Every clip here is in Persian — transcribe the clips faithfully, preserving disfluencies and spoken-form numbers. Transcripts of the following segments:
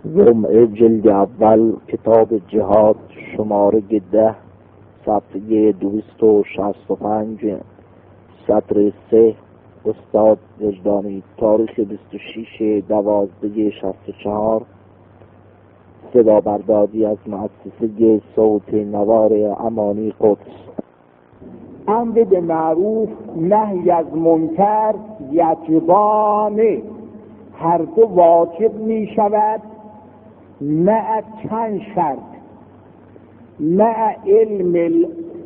جمعه جلد اول کتاب جهاد شماره ده صفحه دویست و شصت و پنج سطر سه استاد وجدانی تاریخ بیست و شش دوازده شصت و چهار صدا برداری از مؤسسه صوت نوار امانی قدس. امر به معروف نهی از منکر یجبانه، هر دو واجب می شود مع چند شرط: مع علم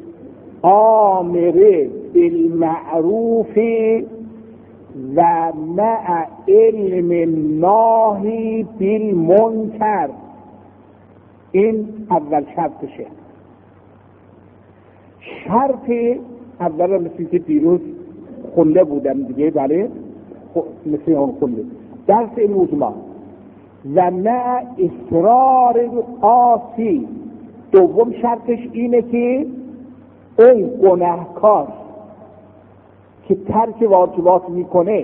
الامر بالمعروف و مع علم الناهی بالمنکر. این اول شرطشه. شرط اول مثل که دیروز خونده بودم دیگه، بله مثل اون خونده درس امروز ما. و مع اصرار قاسی، دوم شرطش اینه که اون گناهکار که ترک واجبات میکنه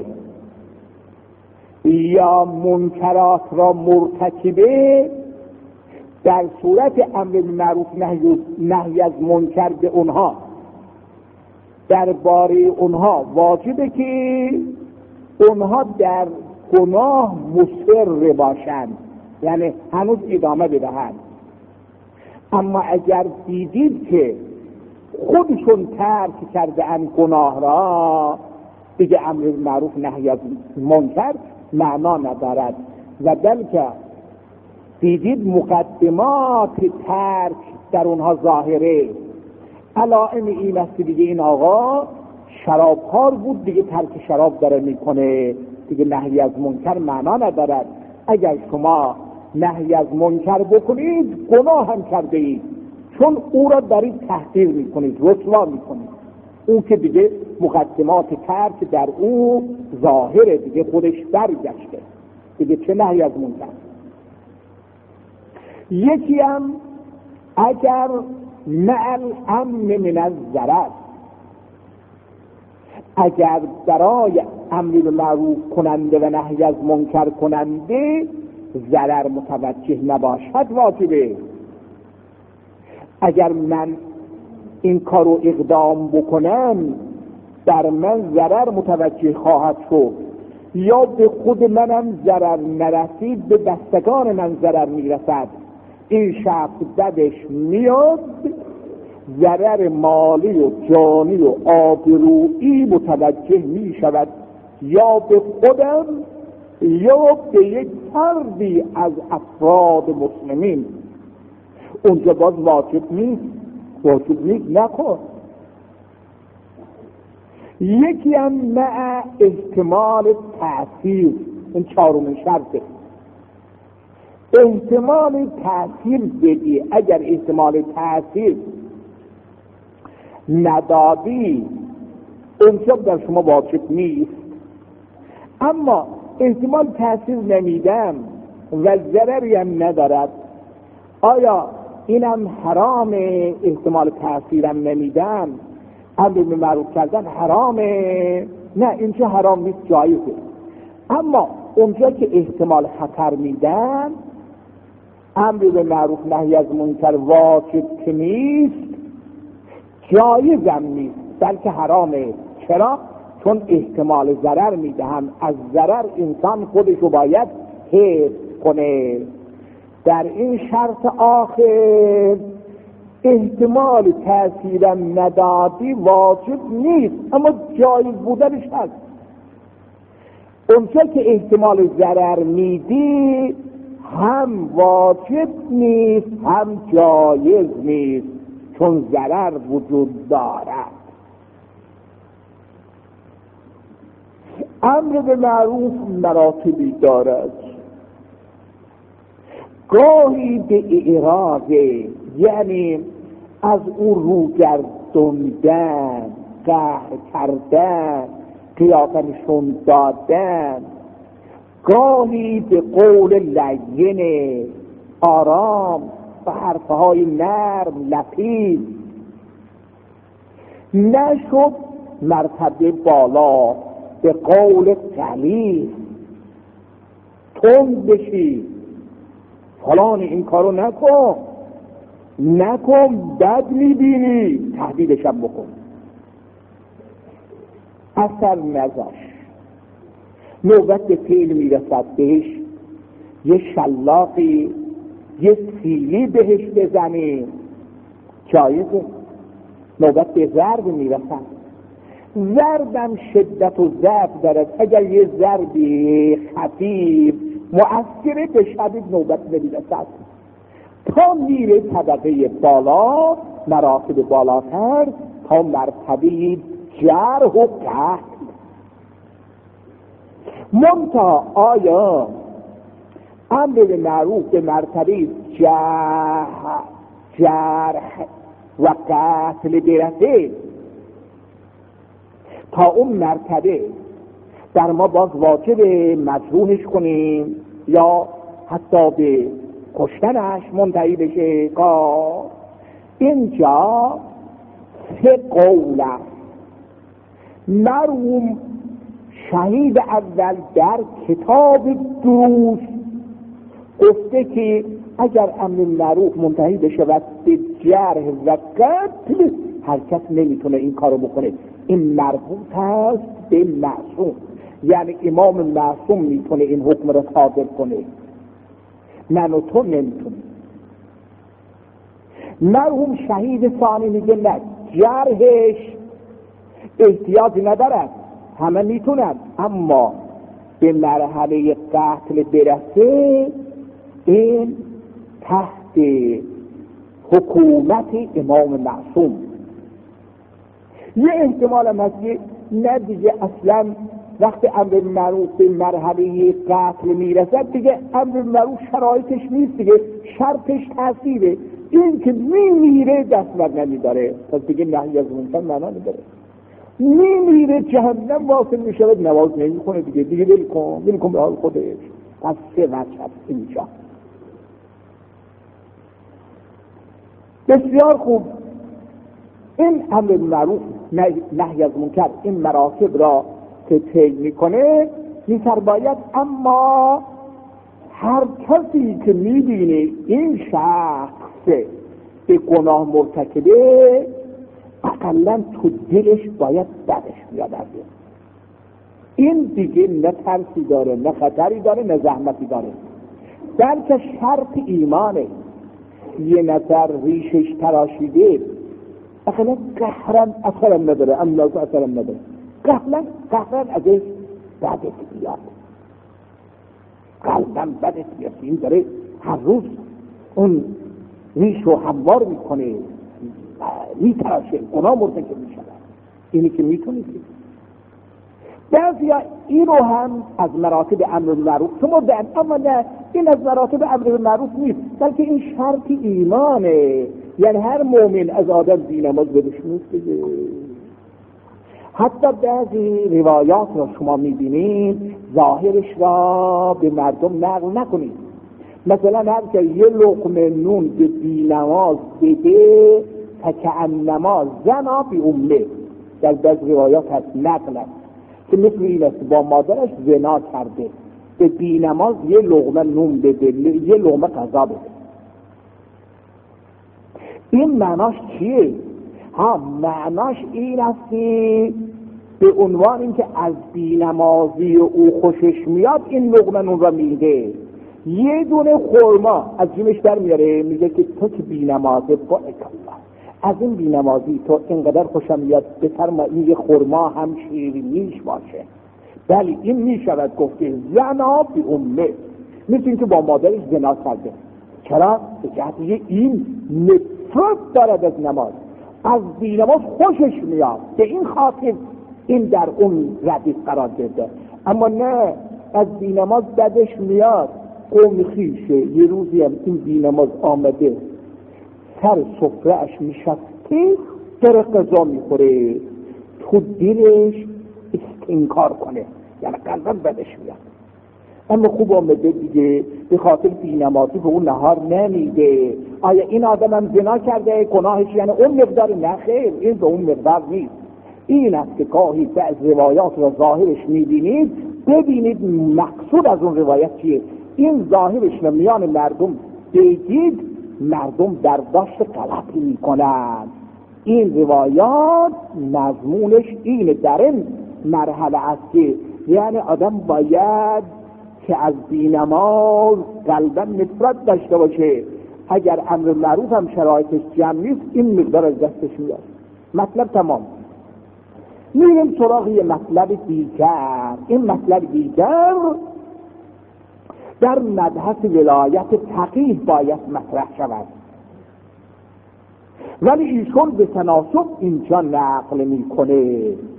یا منکرات را مرتکبه، در صورت امر بالمعروف نهی از منکر به اونها درباره اونها واجبه که اونها در گناه مصر باشند، یعنی هنوز ادامه بدهند. اما اگر دیدید که خودشون ترک کرده ان گناه را، دیگه امر بالمعروف نهی از منکر معنا ندارد. و بلکه دیدید مقدمات ترک در اونها ظاهره، علائم این است دیگه این آقا شرابخوار بود، دیگه ترک شراب داره میکنه، دیگه نهی از منکر معنا ندارد. اگر شما نهی از منکر بکنید گناه هم کرده اید، چون او را دارید تحقیر میکنید، رسوا میکنید. اون که دیگه مقدمات ترک در او ظاهره، دیگه خودش برگشته، دیگه چه نهی از منکر. یکی هم اگر مع الامن من الضرر، اگر برای امر بالمعروف کننده و نهی از منکر کننده ضرر متوجه نباشد واجبه. اگر من این کارو اقدام بکنم در من ضرر متوجه خواهد شد، یا به خود منم ضرر نرسید به بستگان من ضرر میرسد، این شخص بدش میاد، ضرر مالی و جانی و آبرویی متوجه می شود، یا به خودم یا به یک فردی از افراد مسلمین. اونجا باز واجب نیست، واجب نیست نکن. یکی هم مع احتمال تأثیر، این چهارمین شرطه. احتمال تأثیر بدی، اگر احتمال تأثیر ندادی اونجا در شما واجب نیست. اما احتمال تأثیر نمیدم و ضرری هم ندارد، آیا اینم حرامه؟ احتمال تأثیرم نمیدم، امر به معروف کردن حرامه؟ نه، اینجا حرام نیست، جایزه. اما اونجا که احتمال خطر میدم، امر به معروف نهی از منکر واجب که نیست، جایزم نیست، بلکه حرامه. چرا؟ چون احتمال ضرر میدهم، از ضرر انسان خودش رو باید حفظ کنه. در این شرط آخر احتمال تأثیرم ندادی واجب نیست، اما جایز بودنش هست. اونجا که احتمال ضرر میدی هم واجب نیست هم جایز نیست، چون ضرر وجود دارد. امر به معروف مراتبی دارد. گاهی به اعراض، یعنی از او رو گردوندن، قهر کردن، قیافه نشون دادن. گاهی به قول لین آرام و حرفهای نرم لطیف. نشد مرتبه بالا به قول غلیظ، تند بشی، فلان این کارو نکن نکن بد میبینی، تهدیدشم بکن. اثر نذاش، نوبت به فعل میرسد بهش یه شلاقی یه سیلی بهش بزنی جایزه. نوبت به ضرب میرسد، ضربم شدت و ضعف دارد. اگر یه ضربی خفیف مؤثره به شدید نوبت نمیرسد تا میره طبقه بالا، مراتب بالاتر، تا مرتبه جرح و قتل. منتها آیا امر به معروف به مرتبه جرح, جرح و قتل برسه، تا اون مرتبه در ما باز واجب مجروحش کنیم یا حتی به کشتنش منتهی بشه؟ کار اینجا سه قول است. مرحوم شهید اول در کتاب دروس گفته که اگر امر معروف منتهی بشه و به جرح و قتل، هر کس نمیتونه این کارو بکنه. این مربوط است به معصوم، یعنی امام معصوم میتونه این حکم رو صادر کنه، من و تو نمیتونه. مرحوم شهید ثانی میگه نه، جرحش احتیاجی ندارد، همه میتونن، اما به مرحله قتل برسه این تحت حکومت امام معصوم. یه احتمال هم هست که نه دیگه اصلا وقتی امر معروف به مرحله قتل میرسد دیگه امر معروف شرایطش نیست دیگه، شرطش تاثیره، این که میمیره دست بر نمیداره، پس دیگه نهی از منکر معنا نداره. میمیره جهنم واصل میشود، نواز نمیکنه دیگه، دیگه ول کن ول کن به حال خودش. پس سه وجه هست اینجا. بسیار خوب. این امر معروف نهی از منکر این مراتب را که طی میکنه میتر باید، اما هر کسی که میبینه این شخص به گناه مرتکبه اقلا تو دلش باید بدش بیاد از این دیگه، نه ترسی داره نه خطری داره نه زحمتی داره، بلکه شرط ایمانه. یه نظر ریشش تراشیده اقلا قهرن اثرم نداره، املاک اثرم نداره، قهرن قهرن ازش بدت بیاد، قلبم بدت بیاد. این داره هر روز اون ریش رو هموار میکنه، میتراشه، گناه مرتکب میشود. اینی که میتونید. بعضی ها این رو هم از مراتب امر معروف شمردن، اما نه، این از مراتب امر معروف نیست، بلکه این شرط ایمانه. یعنی هر مؤمن از آدم بی‌نماز بدش نیست دیگه. حتی بعضی روایات را شما میبینید ظاهرش را به مردم نقل نکنید. مثلا هر که یه لقمه نون به بی‌نماز بده فکأنما زنا بی امه، در بعض روایات هست نقل است که مثل این است با مادرش زنا کرده، به بی‌نماز یه لقمه نون بده، یه لقمه غذا بده. این معناش چیه؟ ها معناش این است که به عنوان اینکه از بی‌نمازی او خوشش میاد این لقمه نون را میده، یه دونه خرما از جیبش در میاره، میگه که تو که بی‌نمازه با اکالله، از این بی‌نمازی تو اینقدر خوشم میاد، بفرما این یه خرما هم شیرینیش باشه. بلی این میشود گفته زنا بی امه، مثل اینکه با مادرش زنا کرده. چرا؟ به جهت این نفرت دارد از نماز، از بی‌نماز خوشش میاد، به این خاطر این در اون ردیف قرار گرفته. اما نه، از بی‌نماز بدش میاد، قوم خیشه. یه روزی هم این بی‌نماز آمده سر سفره‌اش میشسته داره غذا میخوره، تو دلش استنکار کنه، یعنی قلباً بدش میاد. اما خوب آمده دیگه به خاطر بی‌نمازی به اون نهار نمیده. آیا این آدم هم زنا کرده؟ گناهش یعنی اون مقدار؟ نه خیر، این به اون مقدار نیست. این است که گاهی بعض روایات را ظاهرش میبینید، ببینید مقصود از اون روایت چیه. این ظاهرش میان مردم بگید مردم برداشت غلطی میکنند. این روایات مضمونش اینه، در این مرحله است که یعنی آدم باید که از بینماز قلبا نفرت داشته باشه. اگر امر معروف هم شرایطش جمع نیست این مقدار از دستش میاد. مطلب تمام. میریم سراغ یه مطلب دیگر. این مطلب دیگر در مبحث ولایت فقیه باید مطرح شود، ولی ایشون به تناسب اینجا نقل میکنه.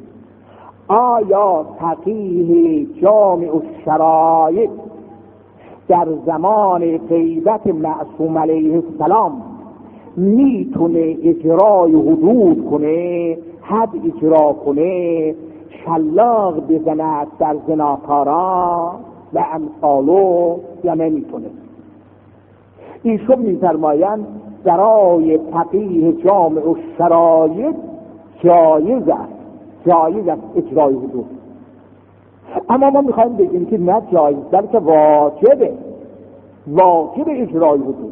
آیا فقیه جامع الشرایط در زمان غیبت معصوم علیه السلام میتونه اجرای حدود کنه، حد اجرا کنه، شلاق بزند در زناکاران و امثالو یا نمیتونه؟ ایشون میفرمایند برای فقیه جامع الشرایط جایز است، جایز است اجرای حدود. اما ما میخوایم بگیم که نه جایز بلکه واجبه، واجب اجرای حدود.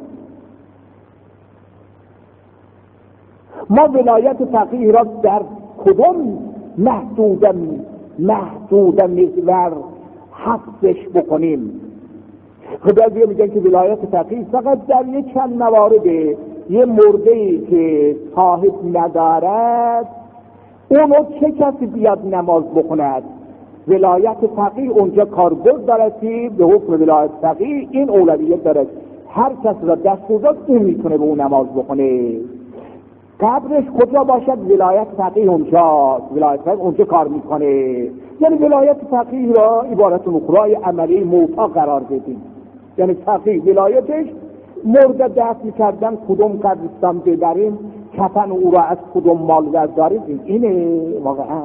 ما ولایت فقیه را در کدام محدود محدود محور حفظش بکنیم؟ خدا میگن که ولایت فقیه فقط در یک چند موارده، یه مرده‌ای که صاحب ندارد اونو چه کسی بیاد نماز بخوند؟ ولایت فقیه اونجا کاربرد دارد که به حکم ولایت فقیه این اولویت دارد، هر کس را دست داد اون میتونه به اون نماز بخونه. قبرش کجا باشد؟ ولایت فقیه اونجا، ولایت فقیه اونجا کار میکنه. یعنی ولایت فقیه را عبارت اخرای عملی موتا قرار بدیم. یعنی فقیه ولایتش مرده دست میکردن کدوم قبرستان ببریم، کفن او را از کدوم مال برداریم، اینه واقعا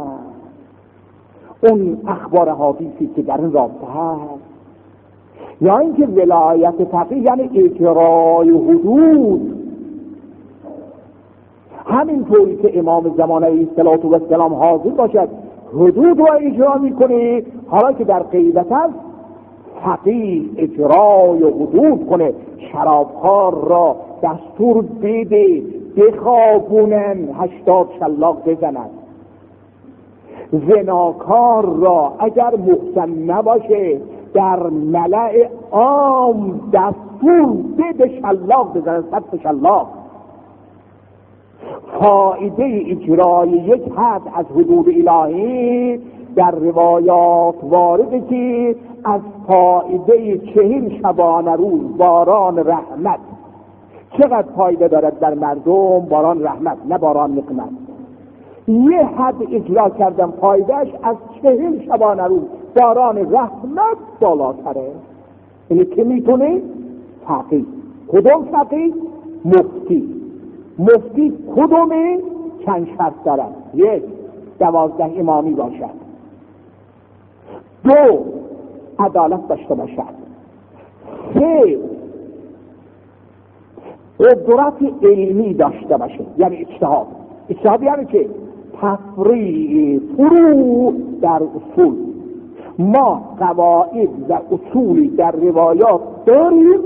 اون اخبار حدیثی که در این رابطه هست. یا اینکه ولایت فقیه یعنی اجرای حدود، همین طوری که امام زمان علیه السلام حاضر باشد حدود را اجرا میکنه، حالا که در غیبت است فقیه اجرای حدود کنه، شرابخوار را دستور بده بخوابونن هشتاد شلاق بزنند، زناکار را اگر محسن نباشه در ملأ عام دستور بده شلاق بزنند، صد شلاق. فائده اجرای یک حد از حدود الهی در روایات وارده که از فائده چهل شبانه روز باران رحمت، چقدر فایده دارد در مردم باران رحمت نه باران نقمت. یه حد اجرا کردن فایدهش از چهل شبانه روز باران رحمت بالاتره. اینه که میتونه فقیه. کدوم فقیه؟ مفتی. مفتی کدومه؟ چند شرط دارد. یک، دوازده امامی باشد. دو، عدالت داشته باشد. سه، قدرت علمی داشته باشه، یعنی اجتهاد. اجتهاد یعنی که تفریع فروع در اصول. ما قواعد و اصولی در روایات داریم،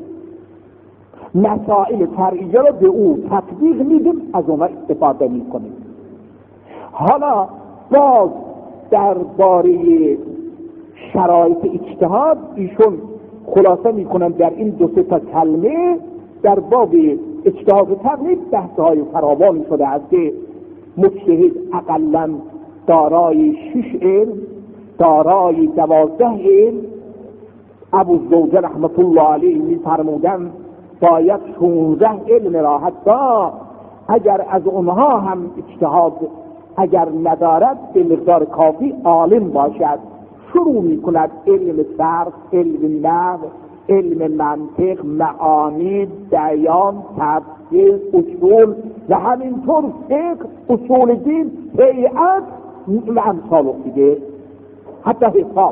مسائل فرعیه رو به او تطبیق میدیم، از اون استفاده میکنیم. حالا باز درباره شرایط اجتهاد ایشون خلاصه میکنن در این دو سه تا کلمه در باب اجتهاد و تقلید بحث‌های فراوانی شده است که مجتهد اقلاً دارای شش علم، دارای دوازده علم. ابو زوجه رحمت الله علیه می‌فرمودند باید شانزده علم راحت داشت، اگر از اونها هم اجتهاد اگر ندارد به مقدار کافی عالم باشد. شروع میکند علم صرف، علم نحو، علم منطق، معانی، بیان، تفسیر، اصول و همینطور فقه، اصول دین، هیئت و امثال دیگه، حتی حساب.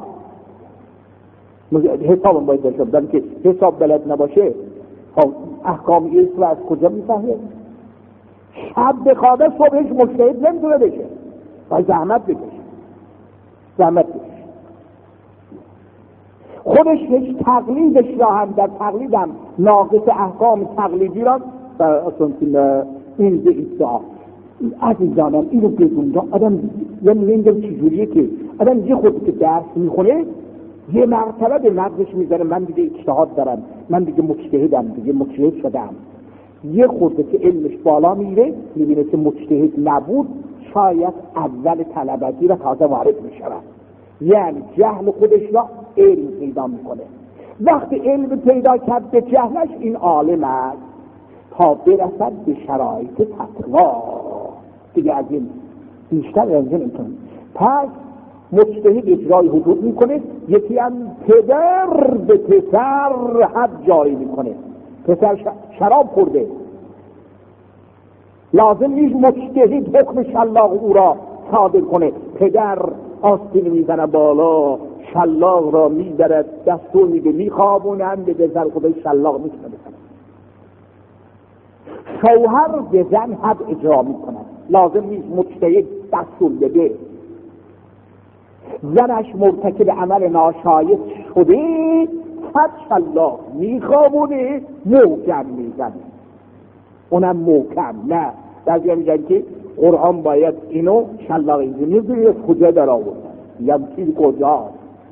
حساب هم باید داشته باشم که حساب بلد نباشه خب احکام ایست رو از کجا میفهمه؟ شب بخوابه صبحش مجتهد نمیتونه بشه، باید زحمت بکشه، زحمت بکشه. خودش هیچ تقلیدش را هم در تقلیدم ناقص احکام تقلیدی را اصلا این به ادعا عزیزانم اینو بدون آدم یعنی نمیدونم چجوریه که آدم یه خودی که درس میخونه یه مرتبه به مغزش میذاره من دیگه اجتهاد دارم، من دیگه مجتهدم، دیگه مجتهد شدم. یه خورده که علمش بالا میره میبینه که مجتهد نبود، شاید اول طلبتی را تازه وارد میشود، یعنی جهل خودش را علم پیدا میکنه. وقتی علم پیدا کرد به جهلش این عالم است تا برسد به شرایط تقوا، دیگه از این بیشتر از این امکان. پس مجتهد اجرای حدود میکنه، یکی هم پدر به پسر حد جاری میکنه. پسر شراب خورده، لازم نیست مجتهد حکم شلاق او را صادر کنه. پدر آستین میزنه بالا، شلاق را میبرد، دستور میده میخوابونن به پسر، خودش شلاق میکنه. شوهر به زن حد اجرا میکنه، لازم نیست مجتهد دستور بده. زنش مرتکب عمل ناشایست شده، حد شلاق میخوابونه، محکم میزنه، اونم محکم. نه بعضی میگن که قرآن باید اینو شلاق اینجا میدونی از کجا در آورد، یا چیز کجا.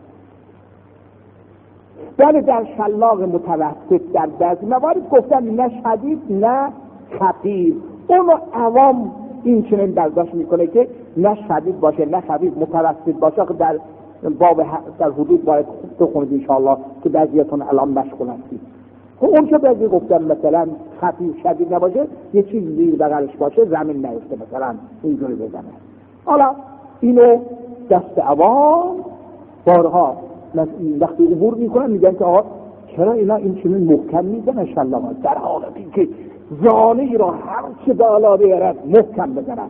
ولی در شلاق متوسط در بعضی موارد گفتن نه شدید نه خفیف. اونو عوام این چنین برداشت میکنه که نه شدید باشه نه خفیف، متوسط باشه. که در باب در حدود باید خوب بخونید انشاءالله که بعضیاتون الان مشغول هستید. اون که بعضی گفتن مثلا خفیف شدید نباشه، یه چیز زیر بغلش باشه زمین نیفته، مثلا اینجوری بزنه. حالا اینو دست عوام بارها وقتی عبور میکنن میگن که آقا چرا اینا این چنین محکم میزنن شلاق، در حالتی که زانه را هر چه بالا بیارد محکم بزنن.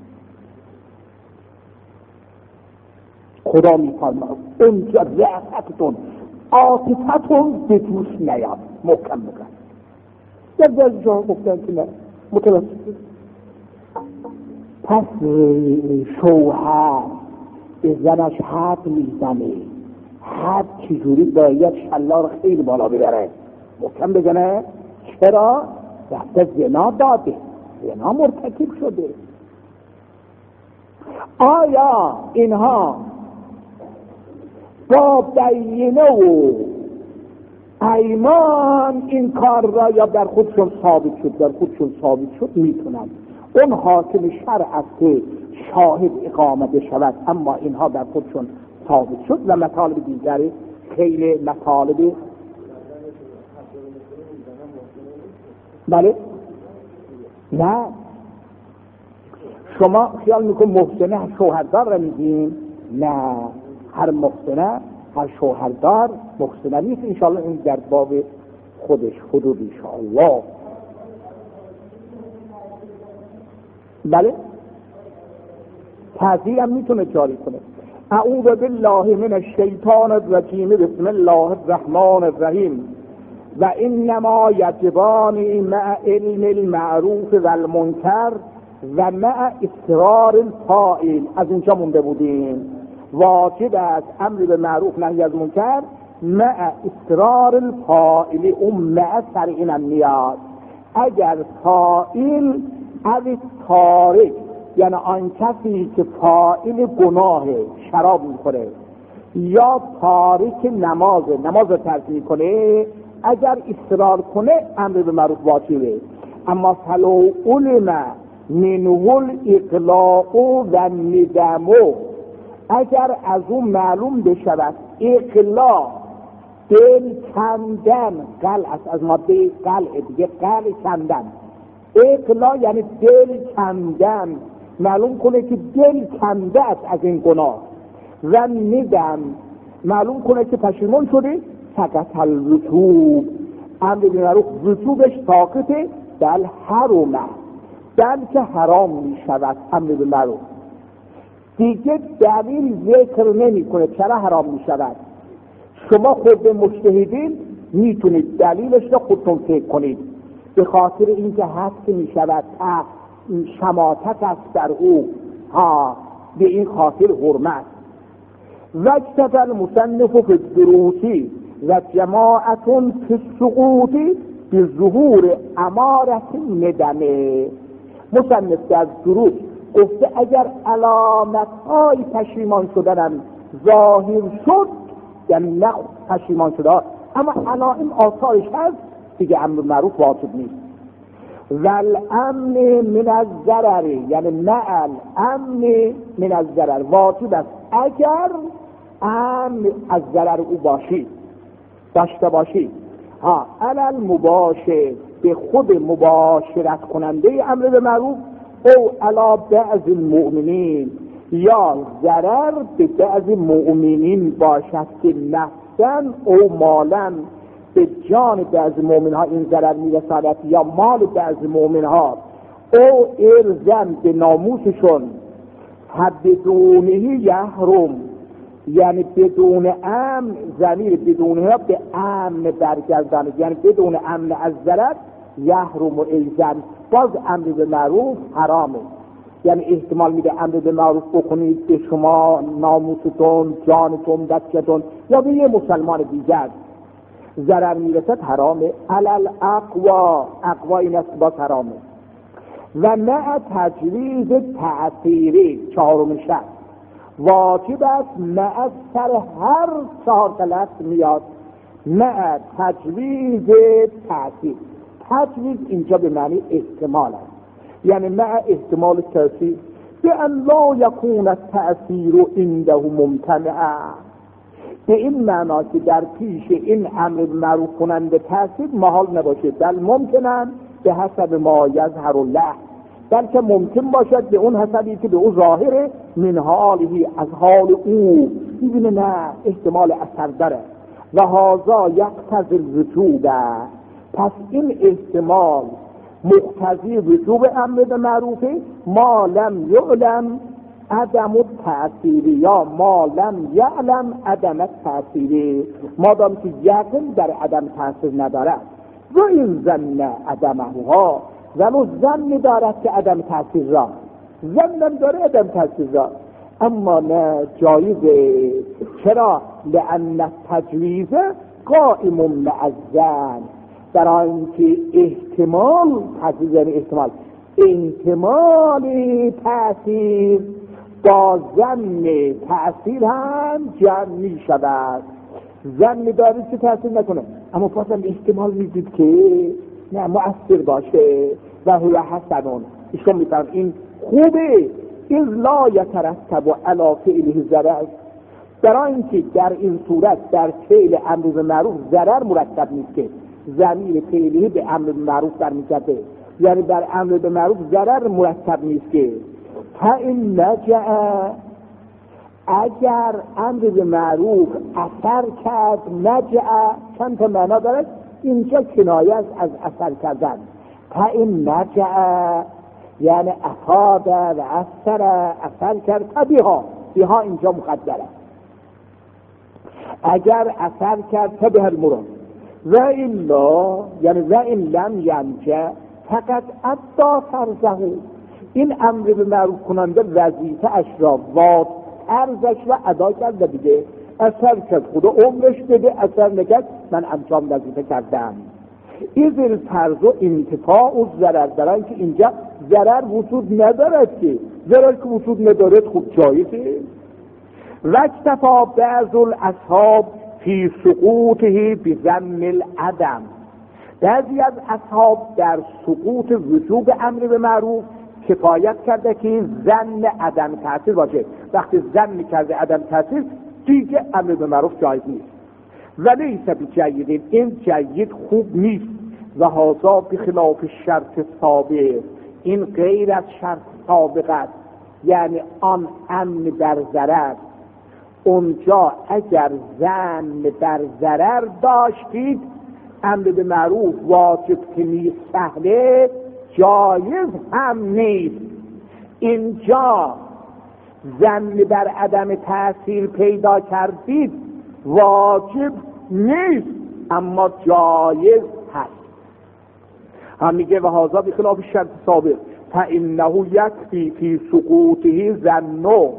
خدا میفرماید اونجا رأفتون عاطفتون به توش نیاد، محکم بزن. در بعضی جا گفتن که نه متوسط. پس شوهر به زنش حد میزنه، حد چجوری باید شلاق را خیلی بالا ببره، محکم بزنه. چرا؟ دست زنا داده، زنا مرتکب شده. آیا اینها با بینه و ایمان این کار را یا در خودشون ثابت شد در خودشون ثابت شد میتونن اون حاکم شرع است که شاهد اقامه بشود، اما اینها در خودشون ثابت شد. و مطالب دیگری خیلی مطالب بله نه شما خیال میکن محسنه شوهردار را میگیم، نه هر محسنه هر شوهردار محسنه نیست. انشاءالله این در باب خودش حدود انشاءالله. بله تعزیه هم میتونه جاری کنه. اعوذ بالله من الشیطان الرجیم، بسم الله الرحمن الرحیم. و انما یجبان مع علم المعروف و المنکر و مع اصرار الفاعل. از اینجا مونده بودیم. واجب است امر به معروف نهی از منکر مع اصرار الفاعل. اون مع سر اینم میاد. اگر فاعل از تارک، یعنی آن کسی که فاعل گناه شراب میخوره یا تارک نماز نماز رو ترک میکنه، اگر اصرار کنه امر به معروف واجبه. اما فلو علم منه الاقلاع و الندم، اگر از اون معلوم بشود اقلاع دل کندن، قلع از ماده قلع دیگه، قلع کندن، اقلاع یعنی دل کندن، معلوم کنه که دل کنده است از این گناه. و ندم معلوم کنه که پشیمون شده. فقط الوجوب امر به معروف وجوبش ساقطه، بل حرمه بلکه حرام می شود امر به معروف. دیگه دلیل ذکر نمی کنه چرا حرام می شود. شما خود مجتهدین میتونید دلیلش رو خودتون فکر کنید. به خاطر اینکه حد می شود شماتت است در او، ها به این خاطر حرمت. و اکتفى المصنف فی الدروسی و جماعتون فی السقوطی به ظهور امارت ندمه. مصنف در دروس گفته اگر علامت های پشیمان شدنم ظاهر شد، یعنی نه پشیمان شده اما علائم آثارش هست، دیگه امر معروف واجب نیست. والامن من الضرر، یعنی مع الامن من الضرر، واجب است اگر امن از ضرر او باشید داشته باشید. ها علل مباشر، به خود مباشرت کننده امر به معروف، او علا بعض المؤمنین، یا ضرر به بعض مؤمنین باشد که نفسن او مالن، به جان بعض مؤمن ها این ضرر میرساند، یا مال بعض مؤمن ها، او ارزن به ناموسشون، بدونه یحرم، یعنی بدون امن، ضمیر بدونه ها به امن برگردانه، یعنی بدون امن از ضرر یحرم و ایزن، باز امر به معروف حرامه. یعنی احتمال میده امر به معروف بکنید به شما ناموستون، جانتون، بچه‌تون یا به یه مسلمان دیگر ضرر میرسد، حرامه. علل اقوا، اقوا این است باز حرامه. و مع تجویز تأثیری، چهارم شرط، واجب است مع سر هر چهار طلب میاد مع تجویز تأثیر. تجویز اینجا به معنی احتمال است، یعنی مع احتمال تأثیر، به ان لا یکون التأثیر عنده ممتنعا، به این معنا که در پیش این امر معروف کننده تأثیر محال نباشه، بل ممکنن به حسب ما یظهر له، بلکه ممکن باشد به اون حسبی که به او ظاهره، من حالی از حال او میبینه نه احتمال اثر داره. و هذا یقتضی الوجوب، پس این احتمال مقتضی وجوب امر به معروفه، ما لم یعلم عدم التأثیری، یا ما لم یعلم عدم التأثیری، مادام که یقین در عدم تأثیر ندارد. و این ظن عدمه ها، ولو ظن دارد که عدم تأثیر را، ظنم داره عدم تأثیر را، اما نه جایزه. چرا؟ لأن التجویز قائم مع الظن، در اینکه احتمال، تجویز یعنی احتمال، احتمال تأثیر با ظن تأثیر هم جمع می شود. ظن دارید که تأثیر نکنه، اما بازم احتمال میدید که نه مؤثر باشه. و هو حسنون، ایشون میفرم این خوبه، این لا یترتب علی فعله ضرر، در اینکه در این صورت در فعل امر به معروف ضرر مرتب نیست، که ضمیر فعله به امر به معروف برمیگرده، یعنی در امر به معروف ضرر مرتب نیست. که فإن نجع، اگر امر به معروف اثر کرد، نجع چند تا معنا دارد، اینجا کنایه است از اثر کردن. فإن نجع یعنی افاد و اثر، اثر کرد، بیها بیها اینجا مقدره، اگر اثر کرد تبه المراد. و الا یعنی و این لم ینجع فقط ادا فرضه، این امر به معروف کننده وظیفه اش را واد ارزش و ادا کرد دیگه، اثر کرد خدا عمرش بده، اثر نکرد من انجام وظیفه کردم. این الفرض و انتفاع و ضرر، در اینکه اینجا ضرر وجود ندارد، که ضرر که وجود ندارد خوب جایزه. و اکتفا بعض الاصحاب فی سقوطه بظن العدم، بعضی از اصحاب در سقوط وجوب امر به معروف کفایت کرده که ظن عدم تأثیر باشه. وقتی ظن کرده عدم تأثیر دیگه امر به معروف جایز نیست. ولیس بجید، این جید خوب نیست. و هذا بخلاف شرط سابق، این غیر از شرط سابق است، یعنی آن امن در ضرر. اونجا اگر ظن در ضرر داشتید امر به معروف واجب که نیست، سهله، جایز هم نیست. اینجا ظن بر عدم تأثیر پیدا کردید، واجب نیست اما جایز هست. هم میگه و هذا بخلاف شرط سابق، فانه یکفی فی سقوطه ظنه،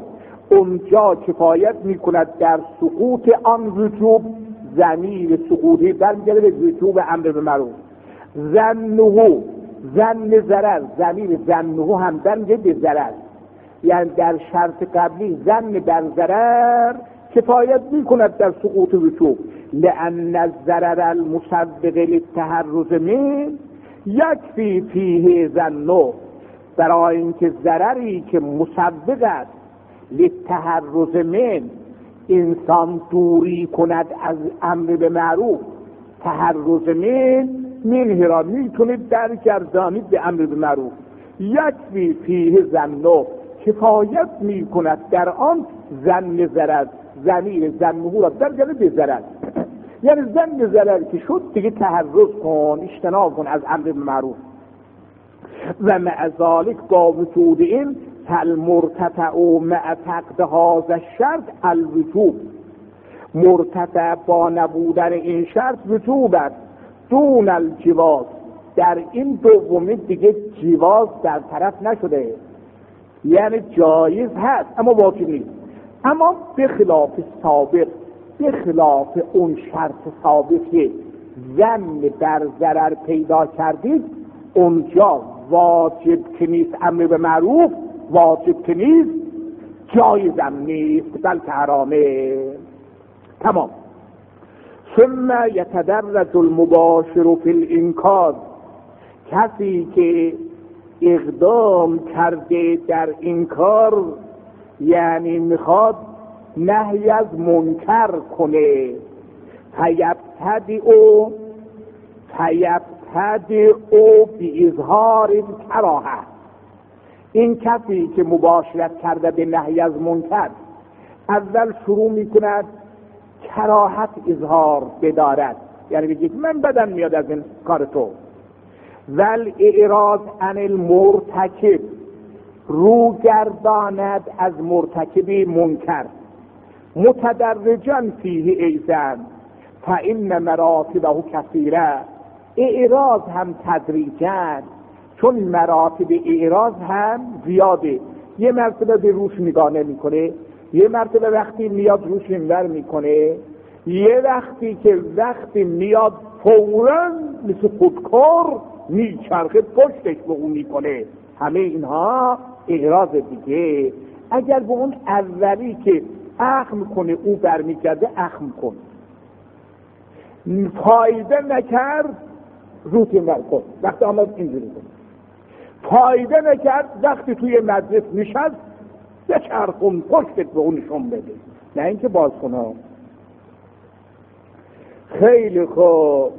اونجا کفایت میکند در سقوط آن وجوب، ضمیر سقوطی برمیگرده به وجوب امر به معروف. ظنه، ظن ضرر، ضمیر ظنه هم برمیگرده به ضرر، یعنی در شرط قبلی ظن بر ضرر کفایت میکند در سقوط وجوب. لأن الضرر المسبق للتحرز من یکفی فیه ظنه، برای اینکه ضرری که مسبق است للتحرز من، انسان دوری کند از امر به معروف، تحرز من منه را میتونید در گردانید به امر به معروف. یکفی فیه ظنه، کفایت میکند در آن ظن ضرر، ضمیر ظنه را درگره به ضرر، یعنی ظن ضرر که شد دیگه تحرز کن، اجتناب کن از امر به معروف. و مع ذلک با وجود این فالمرتفع مع فقد هذا الشرط الوجوب، مرتفع با نبودن این شرط وجوب است، دون الجواز، در این دومی دیگه جواز در طرف نشده، یعنی جایز هست اما واجب نیست. اما به خلاف سابق، به خلاف اون شرط سابق که ظن بر ضرر پیدا کردید، اونجا واجب که نیست امر به معروف، واجب که نیست، جایزم نیست، بلکه حرامه. تمام. ثم یتدرج المباشر فی الانکار، کسی که اقدام کرده در انکار، یعنی میخواد نهی از منکر کنه، فیبتدئ فیبتدئ بی اظهار کراهه، این کسی که مباشرت کرده به نهی از منکر اول شروع میکند کراهت اظهار بدارد، یعنی بگید من بدن میاد از این کار تو. ول اعراض عن المرتکب، رو گرداند از مرتکب منکر، متدرجا فیه ایزن فإن مراتبه کثیره، اعراض هم تدریجا، چون مراتب اعراض هم زیاده، یه مرتبه به روش نگاه نمیکنه، یه مرتبه وقتی میاد روش انور میکنه، یه وقتی که وقتی میاد فوراً مثل خودکار میچرخه پشتش به اون میکنه. همه اینها اعراض دیگه. اگر به اون اولی که اخم کنه او برمیگرده، اخم کن، فایده نکرد روت انور کن، وقتی آمد اینجوری کن، فایده نکرد وقتی توی مجلس نشست بچرخون پشتت به اون نشون بده، نه اینکه باز کنه. خیلی خوب.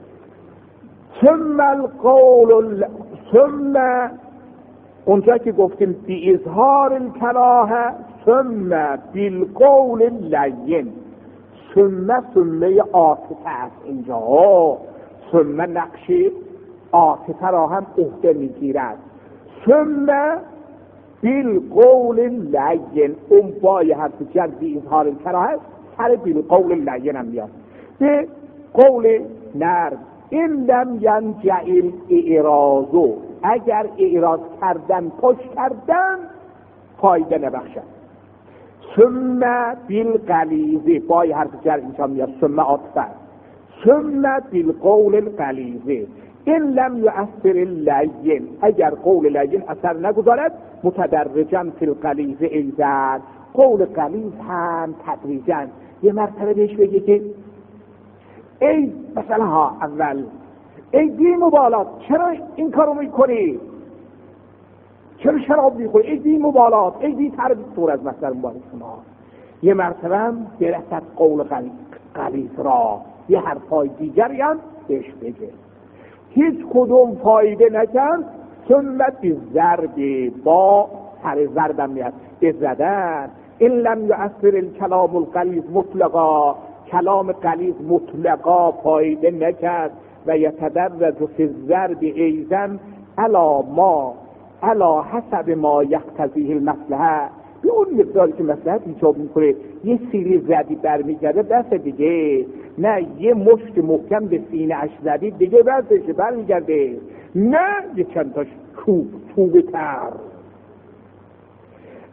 ثم القول ثم اونجا که گفتیم بی اظهار الکراهه، ثم بالقول لین، ثم ثمه عاطفه است اینجا، ثم نقش عاطفه را هم عهده میگیرد. ثم بالقول لین، اون بای حرف جر بی اظهار الکراهه سر بالقول لین هم میاد، به قول نرم. این لم ینجع الاعراض، اگر اعراض کردن پشت کردن فایده نبخشد. ثم بالغلیظ، بای حرف جر اینجا میاد، ثم عاطفه، ثم بالقول الغلیظ. این لم یؤثر اللین، اگر قول لین اثر نگذارد، متدرجا فی الغلیظ ایضا، قول غلیظ هم تدریجا یه مرتبه بهش بگه که ای مثلا ها اول ای بی مبالات چرا این کارو میکنی، چرا شراب میخوری، ای بی مبالات، ای بی تردید از مثلا مبارک شما. یه مرتبه هم برسد قول غلیظ را، یه حرفای دیگری هم بهش بگه. هیچ کدوم فایده نکرد، سنت ضرب، با سر ضربم میاد به زدن. این لم یؤثر الکلام الغلیظ مطلقا، کلام غلیظ مطلقا فایده نکرد. و یتدرج فی الضرب ایضا علی ما علی حسب ما یقتضیه المصلحه، به اون مقداری که مصلحت ایجاب میکنه. یه سیلی زدی برمیگرده دست دیگه، نه یه مشت محکم به سینه اش زدی دیگه دستش برمیگرده، نه یه چند تاش کوب چوبه تر.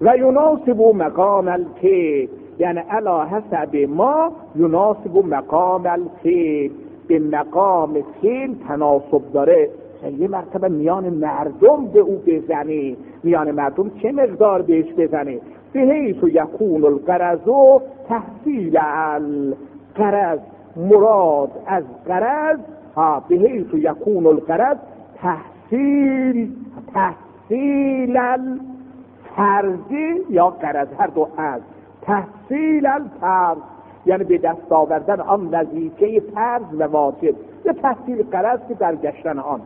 و یناسب مقام الفعل، یعنی علی حسب ما یناسب مقام الفعل، به مقام فعل تناسب داره. یه مرتبه میان مردم به او بزنی، میان مردم چه مقدار بهش بزنی؟ به حیث یکون الغرض تحصیل الغرض، مراد از غرض ها به حیث یکون الغرض تحصیل تحصیل الفرضی یا غرض، هر دو از تحصیل الفرض یعنی به دست آوردن آن وظیفه فرض و واجب، به تحصیل غرض که در گشتن آن.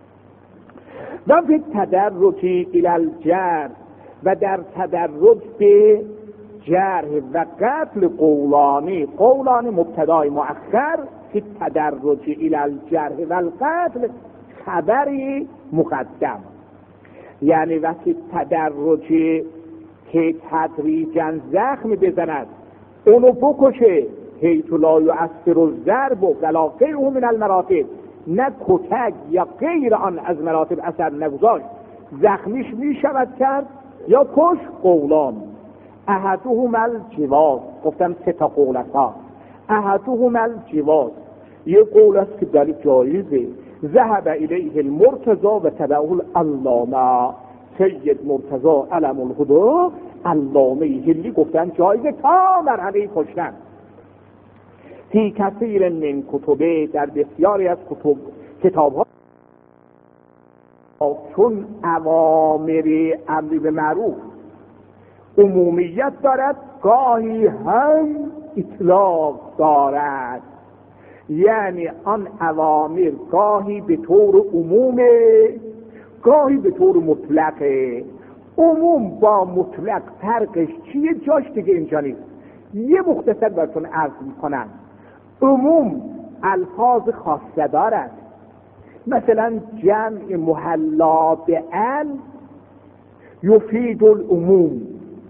و به تدرج الی الجرح، و در تدرج به جرح و قتل قولانی، قولانی مبتدای مؤخر، که تدرج الی الجرح و القتل خبری مقدم، یعنی وقتی تدرجی که تدریجا زخم بزند اونو بکشه، حیث لا یؤثر الضرب ولا غیره من المراتب، نه کتک یا غیر آن از مراتب اثر نگذاشت، زخمیش می شود کرد یا کش. قولان احدهم الجواز، گفتم سه تا قول است ها. احدهم الجواز، یه قول است که در جایزه، ذهب الیه المرتضی و تبعه العلامه، سید مرتضی علم الهدی علامه هلی گفتن جایزه تا مرحله کشتن. فی کثیر من کتبه، در بسیاری از کتب کتاب ها، چون اوامر امر به معروف عمومیت دارد گاهی هم اطلاق دارد، یعنی آن اوامر گاهی به طور عمومه گاهی به طور مطلقه. عموم با مطلق فرقش چیه؟ جاش دیگه اینجا نیست. یه مختصر براتون عرض میکنم. عموم الفاظ خاصه دارد، مثلا جمع محلا به ال یفید العموم،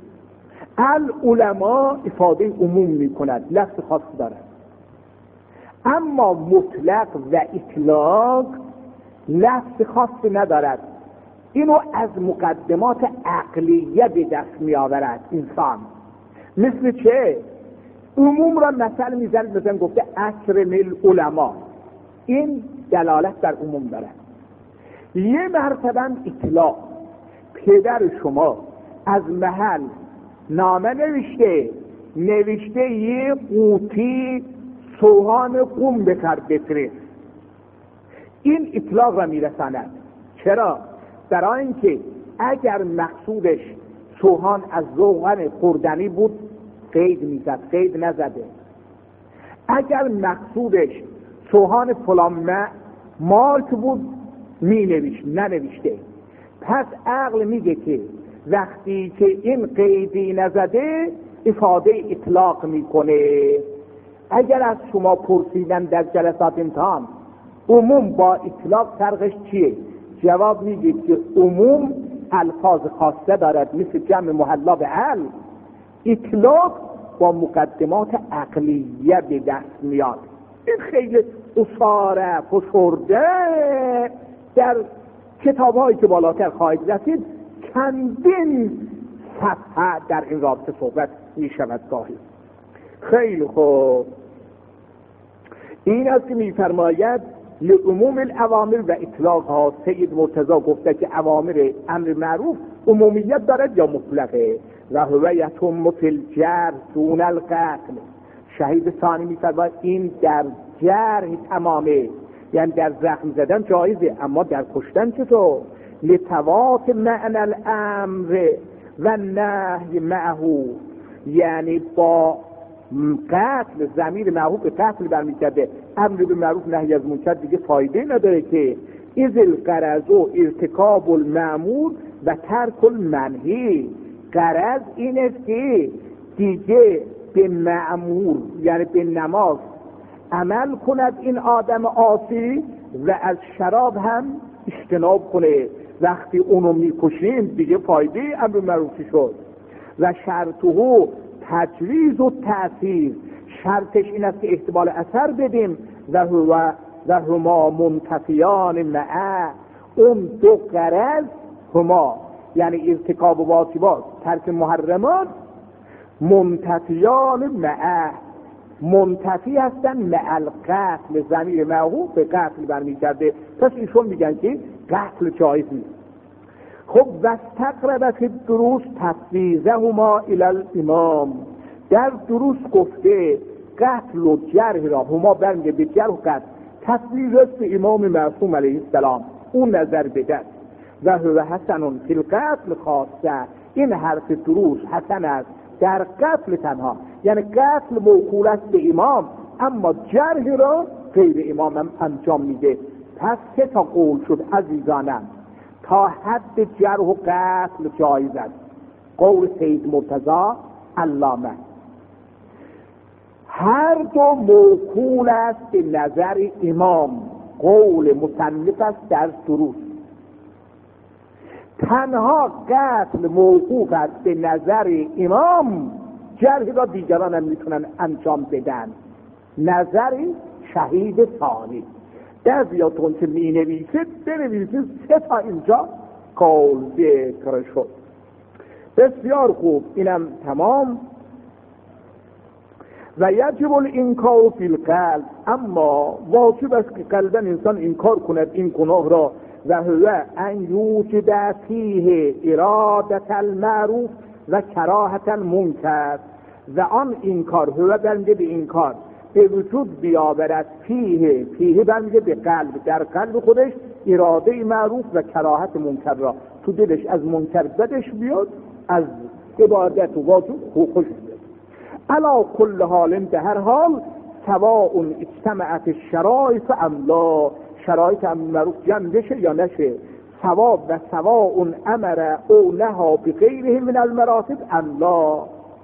العلماء افاده عموم میکند، لفظ خاص دارد. اما مطلق و اطلاق لفظ خاص ندارد. اینو از مقدمات عقلیه به دست می آورد انسان. مثل چه؟ عموم را مثل میزند، مثلا گفته اکرم العلماء، این دلالت بر عموم دارد. یه مرتبه اطلاق، پدر شما از محل نامه نوشته نوشته یه قوطی سوهان قم بکر بفرست، این اطلاق را میرساند. چرا؟ برای اینکه اگر مقصودش سوهان از روغن خوردنی بود قید میزد، قید نزده. اگر مقصودش سوهان فلان مارک بود می نوشت، ننوشته. پس عقل میگه که وقتی که این قیدی نزده افاده اطلاق میکنه. اگر از شما پرسیدن در جلسات امتحان عموم با اطلاق فرقش چیه؟ جواب میگید که عموم الفاظ خاصه دارد، مثل جمع محلا به ال. اطلاق با مقدمات عقلیه به دست میاد. این خیلی اصاره فشرده در کتاب‌هایی که بالاتر خواهید رسید چندین صفحه در این رابطه صحبت میشود گاهی. خیلی خوب، این است که میفرماید لعموم الاوامر و اطلاقها. سید مرتضی گفته که اوامر امر معروف عمومیت دارد یا مطلقه. و هو یتم فی الجرح دون القتل. شهید ثانی میفرماید این در جرح تمامه، یعنی در زخم زدن جایزه، اما در کشتن چطور؟ لتوات معنی الامر و نهی معه، یعنی با قتل ضمیر معروف به قتل برمیگرده، امر به معروف نهی از منکر دیگه فایده نداره که اذ الغرض و ارتکاب المأمور و ترک المنهی. غرض این است که دیگه به مأمور یعنی به نماز عمل کند این آدم عاصی و از شراب هم اجتناب کنه. وقتی اونو میکشیم دیگه فایده امر معروفی شد. و شرطه تجویز و تأثیر، شرطش این است که احتمال اثر بدیم. و هو و هما منتفیان معه، اون دو غرض هما یعنی ارتکاب واجبات، ترک محرمات، منتفیان معه، منتفی هستن مع القتل، ضمیر معهوف به قتل برمیگرده، پس ایشون میگن که قتل جایز نیست. خب واستقربت الدروس تفویضهما الی الامام، در دروس گفته قتل و جرح را، هما برمیگه به جرح و قتل، تفویض است به امام معصوم علیه السلام، اون نظر بده. و هو حسن فی القتل خاصه، این حرف دروس حسن است در قتل تنها، یعنی قتل موکول است به امام، اما جرح را غیر امام هم انجام میده. پس سه تا قول شد عزیزانم، تا حد جرح و قتل جایز است. قول سید مرتضی علامه، هر دو موکول است به نظر امام، قول مصنف است در دروس. تنها قتل موقوف است به نظر امام، جرح را دیگران هم میتونن انجام بدن، نظر شهید ثانی. بعضیاتون که می نویسید بنویسید سه تا اینجا قول ذکر شد. بسیار خوب، اینم تمام. و یجب الانکار فی القلب، اما واجب است که قلبا انسان انکار کند این گناه را. و هو ان یوجد فیه ارادت المعروف و کراهت المنکر، و آن انکار، هو برمیگه به انکار، به وجود بیاورد فیه، فیه برمیگه به قلب، در قلب خودش اراده معروف و کراهت منکر را، تو دلش از منکر بدش بیاد، از عبادت و واجب خوش بیاد. علا کل حال، به هر حال، سواء اجتمعت الشرائط ام لا، شرایط امر معروف جمع بشه یا نشه، ثواب و سواء امر او نهی بغیره من المراتب ام لا،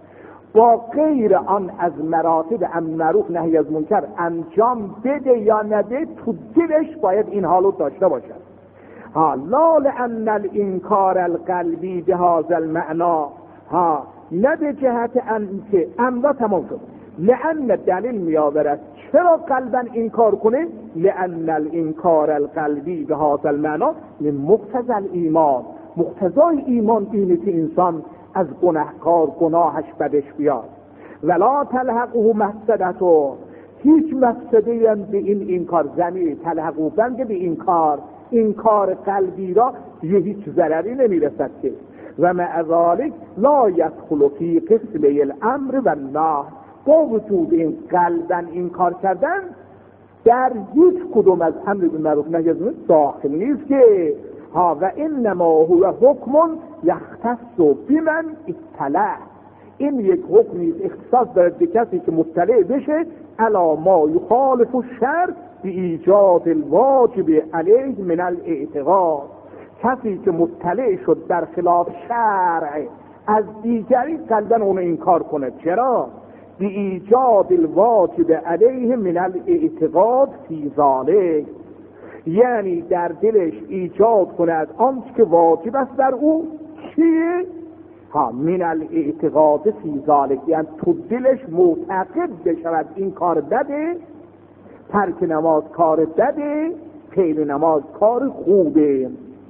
با غیر آن از مراتب امر معروف نهی از منکر انجام بده یا نده، تو دلش باید این حالو داشته باشد. ها لا لان الانکار القلبی بهذا المعنى، ها نه به جهت انکه امر تمام شد، لان دلیل میآورد چرا قلبا انکار کنه، لان الانکار القلبی به هذا المعنى لمقتضى الایمان، مقتضای ایمان اینه که انسان از گناهکار گناهش بدش بیاد. ولا تلحقه مفسدته، هیچ مفسده‌ای هم به این انکار، زمین تلحقه بنده به انکار، انکار قلبی را یه هیچ ضرری نمیرسد که. و مع ذلك لا يدخل في قسمه الامر و النهی، با وجود این قلبا انکار کردن در هیچ کدوم از امر بالمعروف نهی از منکر داخل نیست که. ها و انما هو حکم یختص بمن اطلع، این یک حکمی اختصاص دارد به کسی که مطلع بشه علی ما یخالف الشرع بایجاد الواجب علیه من الاعتقاد، کسی که مطلع شد در خلاف شرع از دیگری قلبا اون انکار کنه. چرا؟ بایجاد الواجب علیه من الاعتقاد فی ذلک، یعنی در دلش ایجاد کند آنچه که واجب است در او، چیه؟ ها من الاعتقاد فی ذلک، یعنی تو دلش معتقد بشود این کار بده، ترک نماز کار بده، فعل نماز کار خوبه.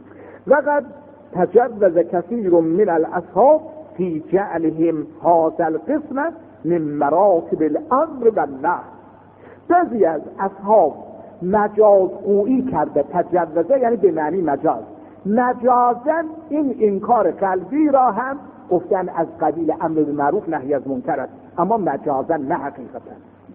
وقد تجوز کثیر من الاصحاب فی جعلهم هذا القسم من مراتب الامر و النهی، بعضی از اصحاب مجاز گویی کرده، تجوزه یعنی به معنی مجاز، مجازن این انکار قلبی را هم گفتن از قبیل امر بالمعروف نهی از منکر است، اما مجازن نه حقیقتا.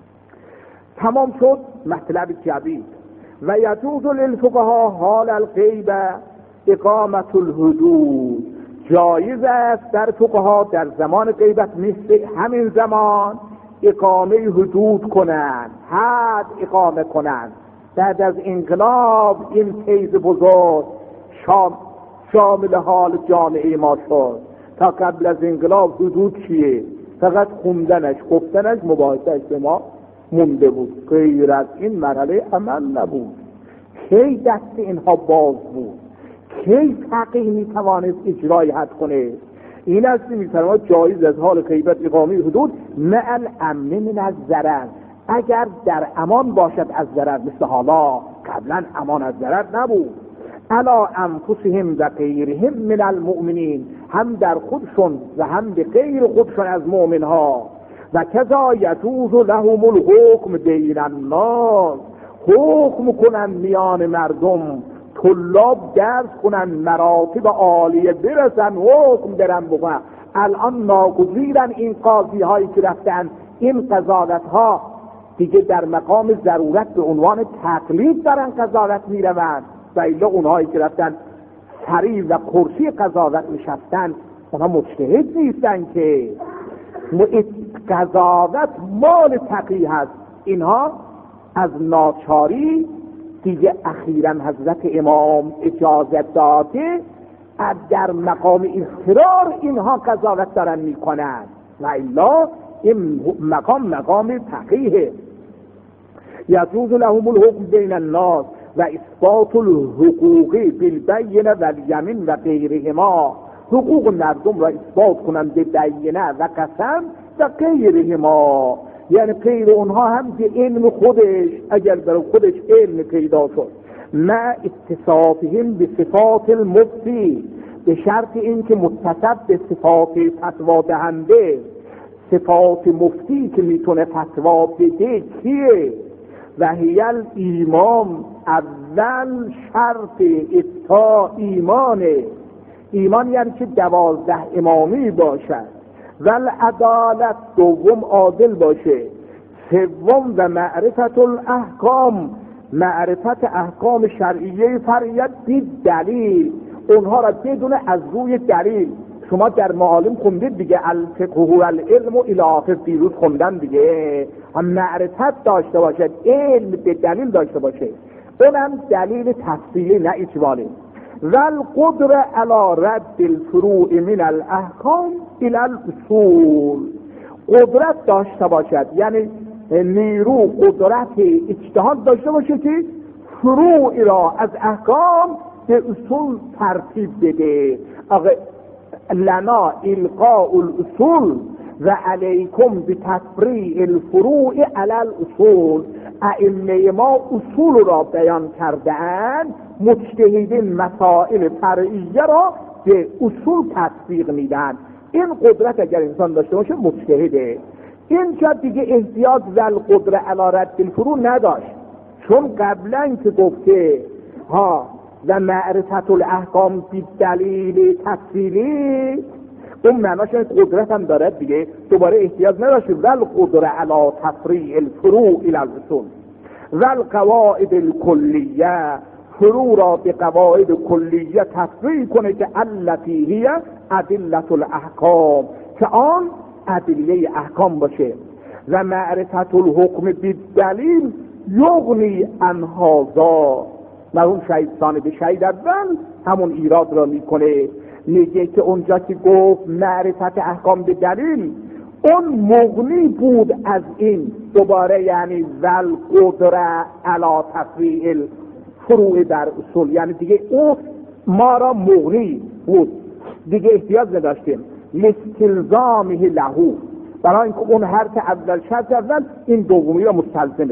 تمام شد مطلب جدید. و یجوز للفقهاء حال الغیبه اقامت الحدود، جایز است در فقها در زمان غیبت مثل همین زمان اقامه حدود کنند، حد اقامه کنند. بعد از انقلاب این فیض بزرگ شام شامل حال جامعه ما شد. تا قبل از انقلاب حدود چیه؟ فقط خوندنش، گفتنش، مباحثهش به ما مونده بود، غیر از این مرحله عمل نبود. کی دست اینها باز بود؟ کی فقیه میتوانست اجرای حد کنه؟ این است میتوانه جایز از حال غیبت اقامه حدود مع الامن من الضرر، اگر در امان باشد از ضرر، مثل حالا قبلا امان از ضرر نبود. علی انفسهم و غیرهم من المؤمنین، هم در خودشون و هم به غیر خودشون از مؤمنها. و کذا یجوز لهم الحکم بین الناس، حکم کنن میان مردم، طلاب درس کنن، مراتب عالیه برسن، حکم برن بکنن. الان ناگزیرن این قاضی هایی که رفتن این قضاوت ها دیگه در مقام ضرورت به عنوان تقلید دارن قضاوت میروند، و الا اونهایی که رفتن سریع و کرسی قضاوت میشستن اونها مجتهد نیستن که قضاوت مال تقی هست. اینها از ناچاری دیگه اخیراً حضرت امام اجازت داده در مقام اضطرار اینها قضاوت دارن میکنن، و الا این مقام مقام تقیه. یجوز لهم الحکم بین الناس و اثبات الحقوق بالبینه و الیمین و غیرهما، حقوق مردم را اثبات کنند به بینه و قسم و غیرهما، یعنی غیر اونها هم که علم خودش اگر برای خودش علم پیدا شد، مع اتصافهم به صفات المفتی، به شرط این که متصف به صفات فتوا دهنده، صفات مفتی که میتونه فتوا بده کیه؟ و هیل ایمان، اول شرط اتا ایمانه، ایمان یعنی که دوازده امامی باشد، ول عدالت دوم عادل باشه، سوم و معرفت الاحکام، معرفت احکام شرعیه فریت بی دلیل، اونها را بدون از روی دلیل. شما در معالم خوندید دیگه، الفقه و العلم و الی آخر دیروز خوندن دیگه، هم معرفت داشته باشد، علم به دلیل داشته باشه، اونم دلیل تفصیلی نه اجمالی. والقدر علی رد الفروع من الاحکام الى الاصول، قدرت داشته باشد یعنی نیرو قدرت اجتهاد داشته باشه که فروع را از احکام به اصول ترتیب بده. لنا القاء الاصول و علیکم بتفریع الفروع علی الاصول، ائمه ما اصول را بیان کرده‌اند، مجتهدین مسائل فرعیه را به اصول تطبیق میدن. این قدرت اگر انسان داشته باشه مجتهده. اینجا دیگه احتیاج ذل قدر علی رد الفروع نداشت، چون قبلا که گفته ها و معرفت الاحکام بی دلیل تفصیلی، اون معناش قدرت هم دارد دیگه، دوباره احتیاج نداشت ذل قدر علی تفریع الفروع الی الاصول. ذل قواعد الکلیه، فروع را به قواعد کلیه تفریع کنه که التی هی ادله الاحکام، که آن ادله احکام باشه. و معرفت الحکم بالدلیل یغنی عن هذا، مرحوم شهید ثانی به شهید اول همون ایراد را میکنه، میگه که اونجا که گفت معرفت احکام به دلیل، اون مغنی بود از این، دوباره یعنی ذل قدره علی تفریع فروع در اصول، یعنی دیگه اون ما را مغنی بود، دیگه احتیاج نداشتیم لاستلزامه له، برای اینکه اون حرف اول شرط اول این دومی را مستلزمه.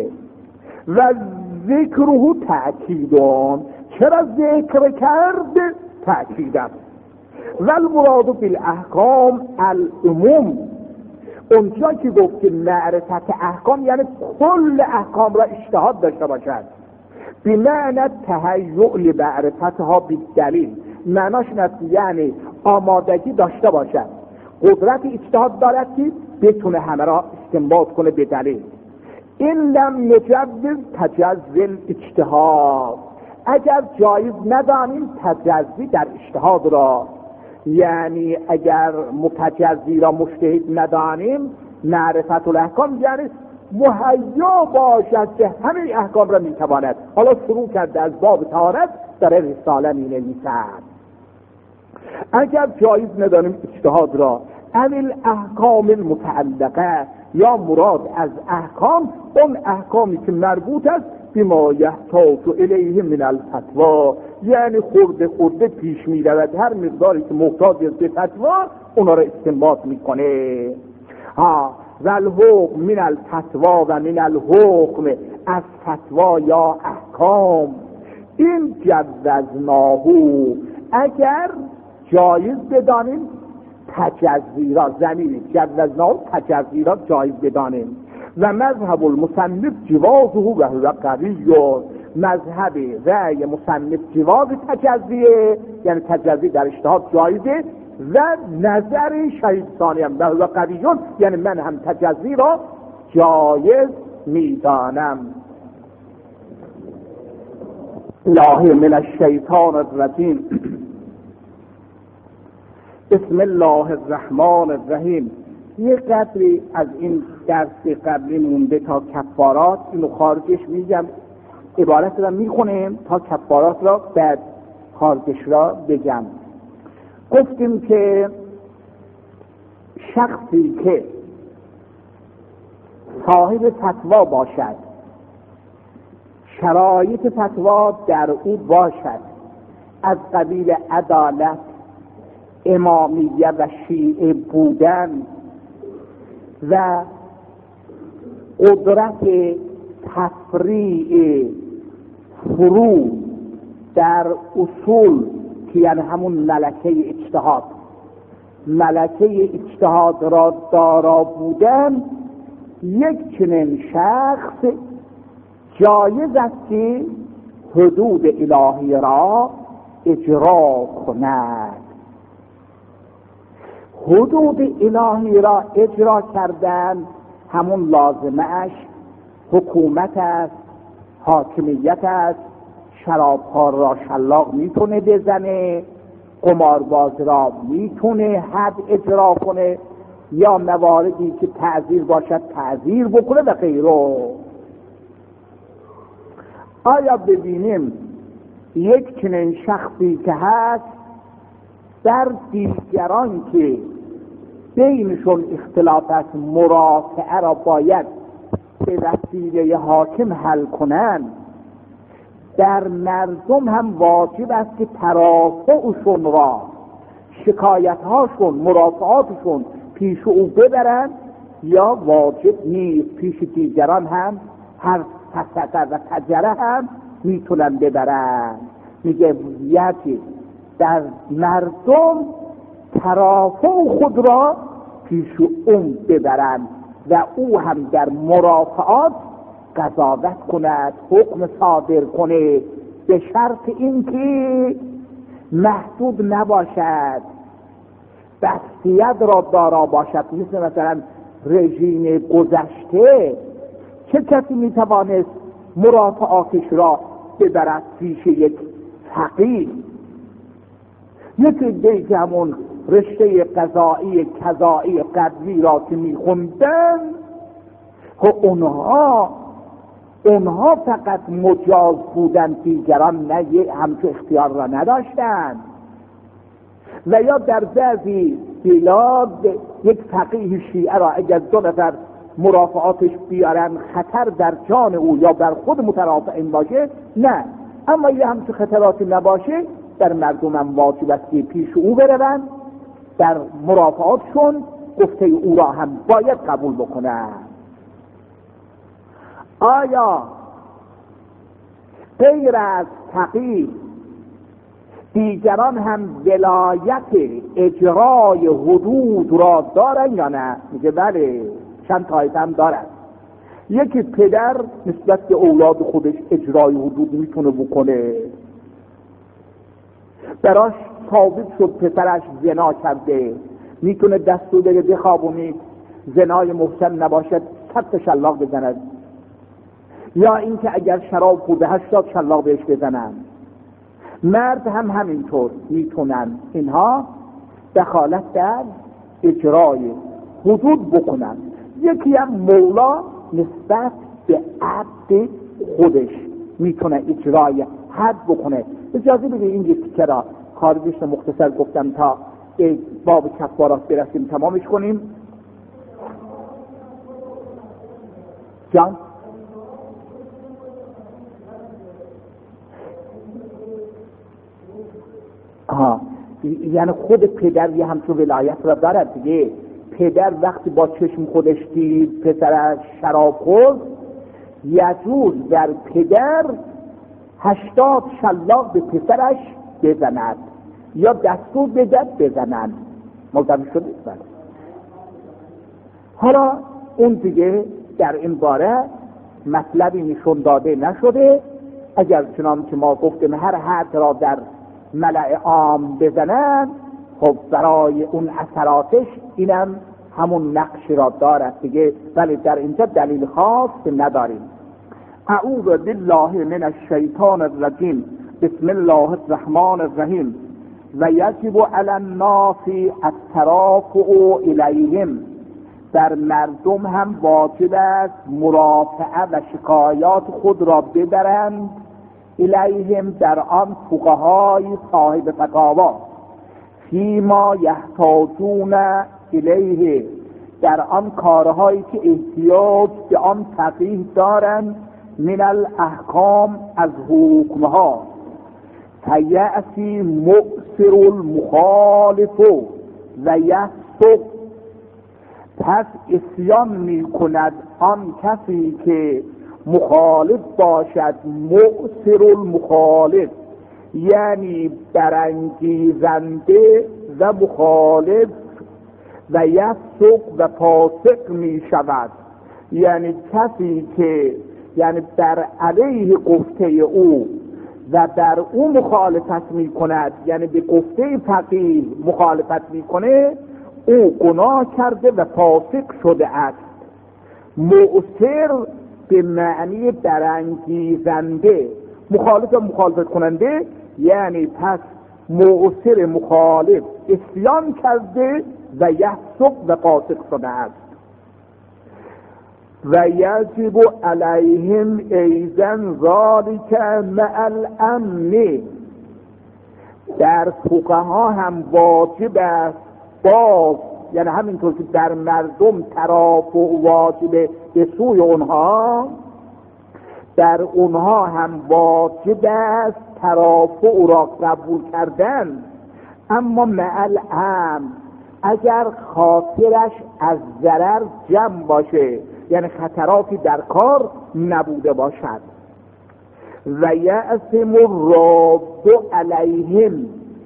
و ذکره تأکیدان، چرا ذکر کرد؟ تأکیدم. و المراد بالاحکام العموم، اونجا که گفت که معرفت احکام یعنی کل احکام را اجتهاد داشته باشد، بمعنی تهیؤ لمعرفتها بالدلیل، معناش یعنی آمادگی داشته باشد، قدرت اجتهاد دارد که بتونه همه را استنباط کنه به دلیل. این لم یجوز تجزی اجتهاد، اگر جایز ندانیم تجزی در اجتهاد را، یعنی اگر متجزی را مجتهد ندانیم معرفت الاحکام یعنی مهیا باشد که همه احکام را میتواند. حالا شروع کرده از باب طهارت در رساله می نویسد. اگر جایز ندانیم اجتهاد را، اول احکام المتعلقه، یا مراد از احکام اون احکامی که مربوط است بما یحتاج الیه من الفتوا، یعنی خورده خورده پیش می رود، هر مقداری که محتاج است به فتوا اونا را استنباط میکنه. ها والحکم من الفتوا و من الحکم، از فتوا یا احکام این جوزناهو اگر جایز بدانیم تجزی را، زمین جوزناهو تجزی را جایز بدانیم. و مذهب المصنف جوازه و هو قوی، مذهب رأی مصنف جواز تجزیه، یعنی تجزی در اجتهاد جایزه، و نظر شهید ثانی هم و هو قوی، یعنی من هم تجزی را جایز میدانم. الله من الشیطان الرجیم. بسم الله الرحمن الرحیم. یه قدری از این درس قبلی مونده تا کفارات، اینو خارجش میگم، عبارت را میخونیم تا کفارات را بعد خارجش را بگم. گفتیم که شخصی که صاحب فتوا باشد، شرایط فتوا در او باشد، از قبیل عدالت، امامیه و شیعه بودن و قدرت تفریع فرو در اصول که یعنی همون ملکه اجتهاد ملکه اجتهاد را دارا بودن، یک چنین شخص جایز است که حدود الهی را اجرا کند. حدود الهی را اجرا کردن همون لازمش حکومت است، حاکمیت است. شرابخوار را شلاق میتونه بزنه، قمارباز را میتونه حد اجرا کنه، یا مواردی که تعزیر باشد تعزیر بکنه و غیره. آیا ببینیم یک چنین شخصی که هست در دیگران که بینشون اختلاف است، مرافعه را باید به وسیله حاکم حل کنند، در مردم هم واجب است که ترافعشون را، شکایتهاشون، مرافعاتشون پیش او ببرند، یا واجب نیست پیش دیگران هم هر فسقه و تجره هم میتونن ببرند. میگه یکی در مردم ترافع خود را پیش اون ببرند و او هم در مرافعات قضاوت کند، حکم صادر کنه، به شرط اینکه محدود نباشد، بسطیت را دارا باشد. مثل مثلا رژیم گذشته چه کسی میتوانست مرافعاتش را ببرد پیش یک فقیه؟ یکی دیگه همون رشته قضایی کذایی قدری را که میخوندن، اونها اونها فقط مجاز بودن، دیگران نه، همچون اختیار را نداشتند. و یا در بعضی بلاد یک فقیه شیعه را اگر دو نفر مرافعاتش بیارن خطر در جان او یا بر خود مترافعین باشه، نه. اما یه همچون خطراتی نباشه، در مردم هم واجب است که پیش او بروند، در مرافعاتشون گفته او را هم باید قبول بکنند. آیا غیر از فقیه دیگران هم ولایت اجرای حدود را دارن یا نه؟ میگه بله، چند طایفه هم دارن. یکی پدر نسبت به اولاد خودش اجرای حدود میتونه بکنه، براش ثابت شد پسرش زنا کرده، میتونه دستور بده بخوابونید، زنای محسن نباشد صد شلاق بزند، یا اینکه اگر شراب خورده هشتاد شلاق بهش بزنن. مرد هم همینطور میتونن اینها دخالت در اجرای حدود بکنن. یکی هم مولا نسبت به عبد خودش میتونه اجرای حد بکنه. اجازه بده این یک تیکه را خارجش مختصر گفتم تا باب کفارات برسیم تمامش کنیم. جان آها، یعنی خود پدر یه همچون ولایت را دارد دیگه. پدر وقتی با چشم خودش دید پسرش شراب خورد، یجوز در پدر هشتاد شلاق به پسرش بزند یا دستور بدهد بزنند. ملتفت شدید؟ بله. حالا اون دیگه در این باره مطلبی نشون داده نشده. اگر چنانچه ما گفتیم هر حد را در ملأ عام بزنند، خب برای اون اثراتش اینم همون نقش را دارد دیگه، ولی در اینجا دلیل خاص نداریم. اعوذ بالله من الشیطان الرجیم، بسم الله الرحمن الرحیم. و یجب علی الناس الترافع الیهم، در مردم هم واجب است مرافعه و شکایات خود را ببرند الیهم، در آن فقهای صاحب فتاوا، فیما یحتاجون الیه، در آن کارهایی که احتیاج به آن فقیه دارند، من الاحکام، از حکمها. فیأتی مؤثر المخالف و یفسق، پس اسیان می کند آن کسی که مخالف باشد، مؤثر المخالف یعنی برانگیزنده و مخالف، و یفسق و فاسق می شود، یعنی کسی که یعنی در علیه گفته او و در او مخالفت می کند، یعنی به گفته فقیه مخالفت می کنه، او گناه کرده و فاسق شده است. مؤثر به معنی برانگیزنده، مخالف و مخالفت کننده، یعنی پس مؤثر مخالف اسیان کرده و یفسق و فاسق شده است. و یجب علیهم ایضا ذلک مع الامن، در فقها هم واجب است باز، یعنی همینطور که در مردم ترافع واجب به سوی اونها، در اونها هم واجب است ترافع را قبول کردن، اما مع الامن، اگر خاطرش از ضرر جمع باشه، یعنی خطراتی در کار نبوده باشد. و یعصم الراد علیهم،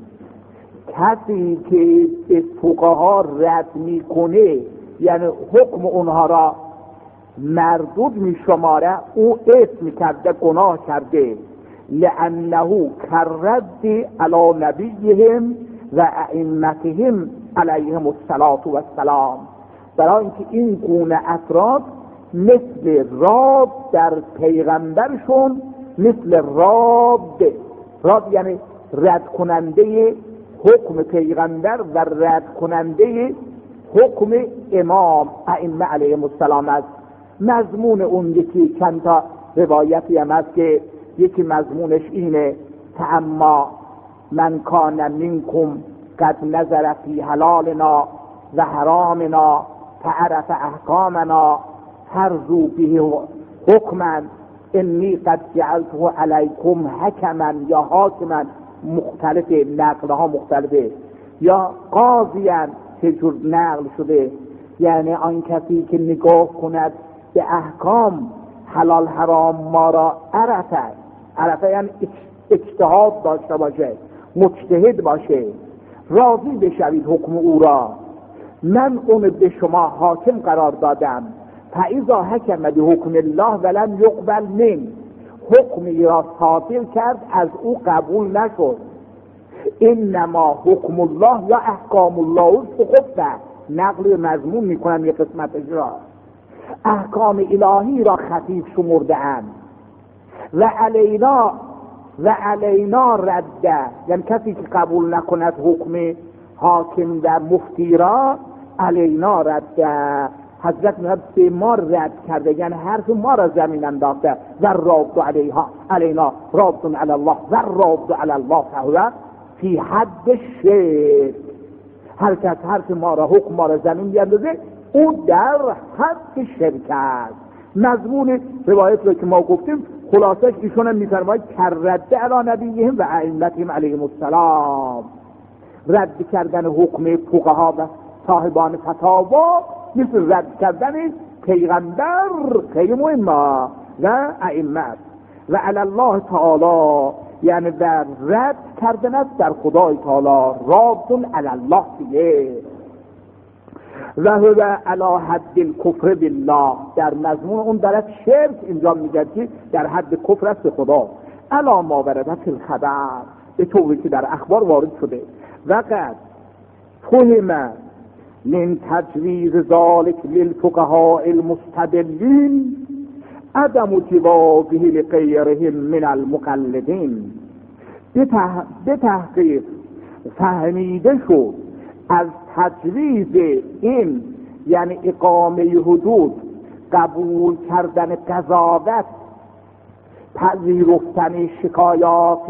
کسی که به فقها رد میکنه، یعنی حکم اونها را مردود میشماره، او اسم کرده، گناه کرده. لانه کرد علی نبیهم و ائمتهم علیهم الصلاة و السلام، برای اینکه این گونه افراد مثل راد در پیغمبرشون، مثل راد، راد یعنی رد کننده حکم پیغمبر و رد کننده حکم امام ائمه علیهم السلام است. مضمون اون یکی چند تا روایتی هم است که یکی مضمونش اینه: فاما من کان منکم قد نظر فی حلالنا و حرامنا فعرف احکامنا فرضوا به حکما انی قد جعلته علیکم حکما یا حاکما، مختلف نقلها مختلفه، یا قاضیان چه جور نقل شده، یعنی آن کسی که نگاه کند به احکام حلال حرام ما را عرفه، عرفه یعنی اجتهاد داشته باشه، مجتهد باشه، راضی بشوید حکم او را، من اون به شما حاکم قرار دادم، فاذا حکم به حکم الله ولم یقبل من، حکمی را صادر کرد از او قبول نشد، انما حکم الله یا احکام الله سقط، نقل مضمون میکنن یه قسمت اجرا، احکام الهی را خفیف شمرده اند. و علینا و علینا رده، یعنی کسی که قبول نکند حکم حاکم و مفتی را، علینا رده، حضرت میاد به ما رد کرده، یعنی حرف ما را زمین انداخته. و راد علیها علینا راد علی الله و راد علی الله فهو فی حد شرک، هر کس حرف ما را حکم ما را زمین بیندازه، او در حد شرک است. مضمون روایت رو که ما گفتیم خلاصش ایشون هم میفرماید کرده علی نبیهم و ائمتهم علیهم السلام، رد کردن حکم فقها و صاحبان فتاوا مثل رد کردن پیغمبر، خیلی مهمه، و ائمه. و علی الله تعالی یعنی در رد کردن است در خدای تعالی، راد علی الله دیگه. و هو علی حد الکفر بالله، در مضمون اون درست شرک اینجا میگه که در حد کفر است به خدا. علی ما وردت الخبر، به طوری که در اخبار وارد شده. وقد فهم من تجویز ذلك للفقهاء المستدلین عدم جوازه لغیرهم من المقلدین. به تحقیق فهمیده شد از تجویز این، یعنی اقامه حدود، قبول کردن قضاوت، پذیرفتن شکایات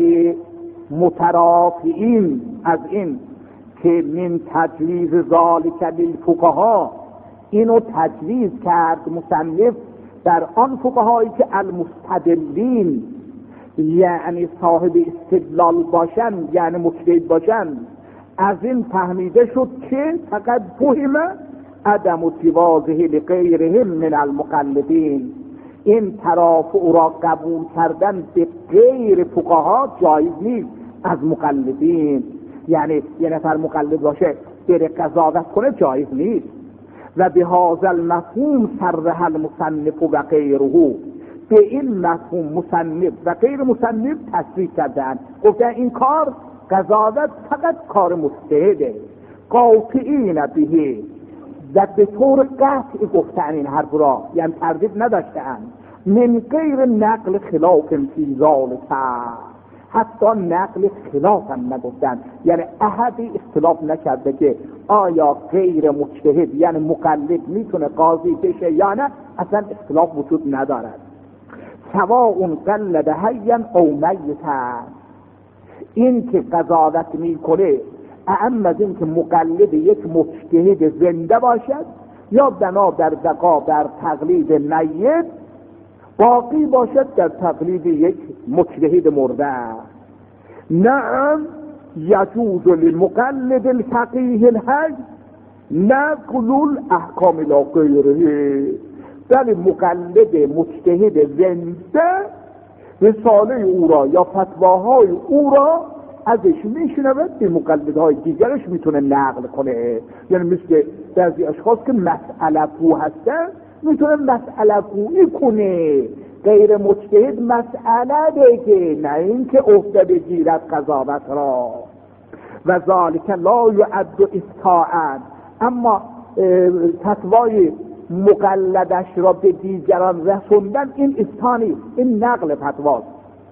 مترافعین از این که من تجویز ذالک للفقها، اینو تجویز کرد مصنف در آن فقهایی که المستدلین، یعنی صاحب استدلال باشن، یعنی مجتهد باشن. از این فهمیده شد که فقط فهم عدم جوازه لغیرهم من المقلدین، این ترافع را قبول کردن به غیر فقها جایز نیست از مقلدین. یعنی یه نفر مقلد باشه بره قضاوت کنه جایز نیست. و به هذا المفهوم صرح المصنف و غیره، به این مفهوم مصنف و غیر مصنف تصریح کردن، گفتن این کار قضاوت فقط کار مجتهده، قاطعین به، و به طور قطع گفتن این حرف را، یعنی تردید نداشتن. من غیر نقل خلاف فی ذلک، حتی نقل خلاف هم نگفتن، یعنی احدی اختلاف نکرده که آیا غیر مجتهد یعنی مقلد میتونه قاضی بشه یا نه، اصلا اختلاف وجود ندارد. سواء قلد حیا او میتا، این که قضاوت میکنه اهم از این که مقلد یک مجتهد زنده باشد یا بنا در بقا در تقلید میت باقی باشد در تقلید یک مجتهد مرده. نعم یجوز للمقلد الفقیه الحی نقل الاحکام الى غیره، بله مقلد مجتهد زنده رساله او را یا فتواهای او را ازش میشنود، به مقلدهای دیگرش میتونه نقل کنه. یعنی مثل بعضی اشخاص که مسئله گو هستن میتونه مسئله گویی کنه، غیر مجتهد مسئله بگه، نه اینکه عهده بگیرد قضاوت را. و ذالک لا یعد افتاء، اما فتوای مقلدش را به دیگران رسوندن این افتاء نیست، این نقل فتواست.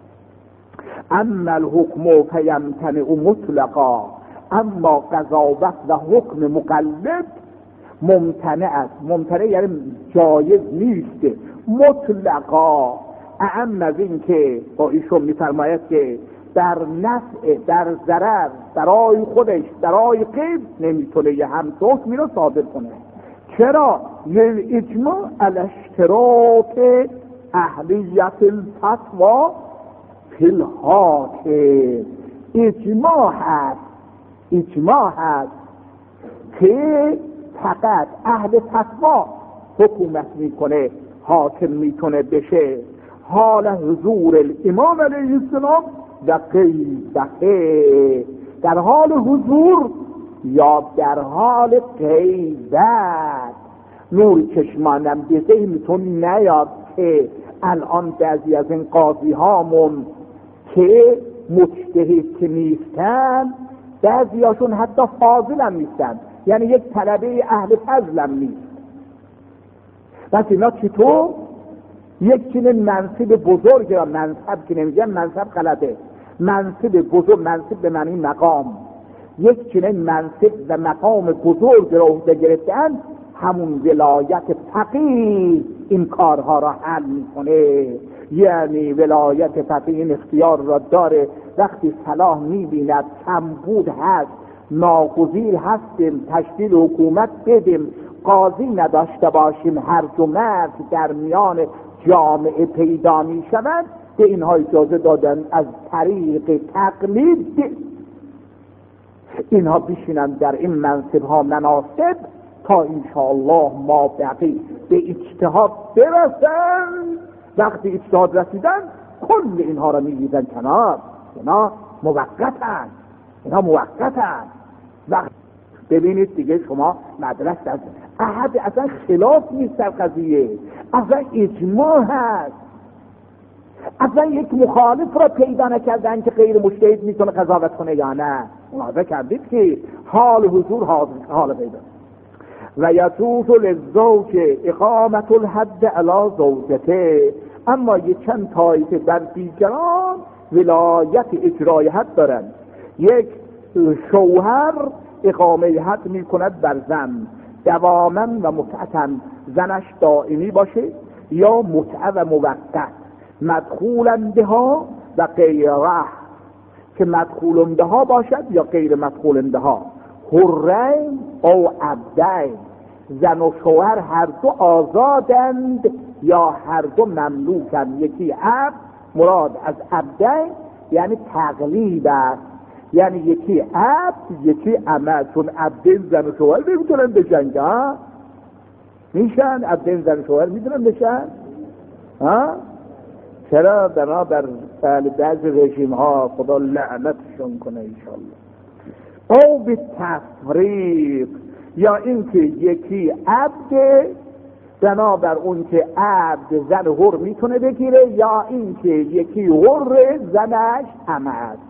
اما الحکم فیمتنع مطلقا، اما قضاوت و حکم مقلد ممتنع است. ممتنع یعنی جایز نیست مطلقا. اهم از این که با ایشون میفرماید که در نفع در ضرر برای خودش برای غیر نمیتونه یه هم حکمی رو صادر کنه. چرا؟ اجماع علی اشتراط اهلیت الفتوا فی الحاکم، اجماع هست اجماع هست که فقط اهل فتوا حکومت میکنه، حاکم میتونه بشه، حال حضور الامام علیه السلام و غیبته، در حال حضور یا در حال غیبت. نور چشمانم به ذهنتون نیاد که الان بعضی از این قاضی هامون که مجتهد که نیستن، بعضی هاشون حتی فاضل هم نیستن، یعنی یک طلبه اهل فضل هم نیست. بس اینا چطور؟ یک چنین منصب بزرگ، یا منصب که نمیگن منصب غلطه، منصب بزرگ، منصب به معنی مقام، یک چنین منصب و مقام بزرگ را عهده گرفتن، همون ولایت فقیه این کارها را حل میکنه. یعنی ولایت فقیه این اختیار را داره، وقتی صلاح میبیند کمبود هست، ناگزیر هستیم تشکیل حکومت بدیم، قاضی نداشته باشیم، هرج و مرج در میان جامعه پیدا می شود، به اینها اجازه دادن از طریق تقلید اینها بشینند در این منصب ها مناسب تا انشاءالله ما بقی به اجتهاد برسن. وقتی اجتهاد رسیدن کل اینها رو میریزن کنار. اینا موقتن، اینا موقتن. وقت ببینید دیگه شما مدرسه از احد اصلا خلاف نیست در قضیه، اصلا اجماع هست، اصلا یک مخالف را پیدا نکردن که غیر مجتهد میتونه قضاوت کنه یا نه. ملاحظه کردید که حال حضور حال پیدا. و یجوز للزوج اقامت الحد علی زوجته، اما یک چند طایفه بر دیگران ولایت اجرای حد دارند. یک شوهر اقامه حد میکند بر زن دواما و متعتا، زنش دائمی باشه یا متع و موقت، مدخولا بها و غیره، که مدخول بها باشد یا غیر مدخول بها، حرین او عبدین، زن و شوهر هر دو آزادند یا هر دو مملوکند. یکی عبد، مراد از عبدین یعنی تقلیب است، یعنی یکی عبد یکی امه، چون عبدین زن و شوهر نمیتونن بشن، ها میشن عبدین زن و شوهر میتونن بشن ها؟ چرا؟ بنابر بعض رژیم ها خدا لعنتشون کنه انشالله. او به تفریق، یا اینکه یکی عبد بنابر اون که عبد زن حر میتونه بگیره، یا اینکه یکی حر زنش امه است.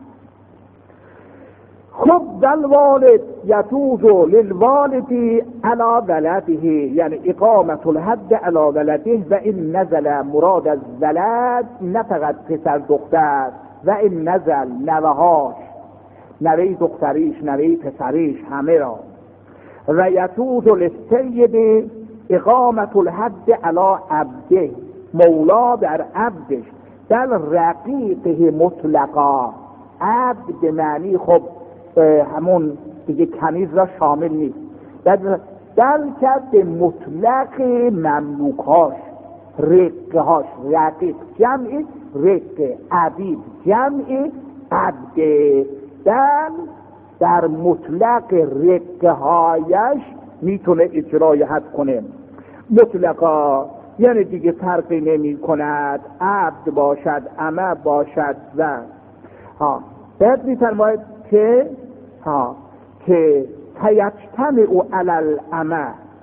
خب دل والد یجوز للوالدی علی ولده، یعنی اقامت الحد علی ولده، و این نزل مراد از ولد نه فقط پسر دختر، و این نزل نوهاش، نوه دختریش نوه پسریش همه را. و یجوز للسید اقامت الحد علی عبده، مولا در عبدش، در رقیقه مطلقا. عبد به معنی خب همون دیگه کنیز را شامل نیست، در در کرد مطلق مملوکاش، رقهاش، رقیق جمع رقه، عبید جمع عبده، در در مطلق رقه هایش میتونه اجرای حد کنه. مطلقا یعنی دیگه فرقی نمی کند عبد باشد امه باشد زن. ها بعد میفرماید که ها که تیجتمع او علی الامه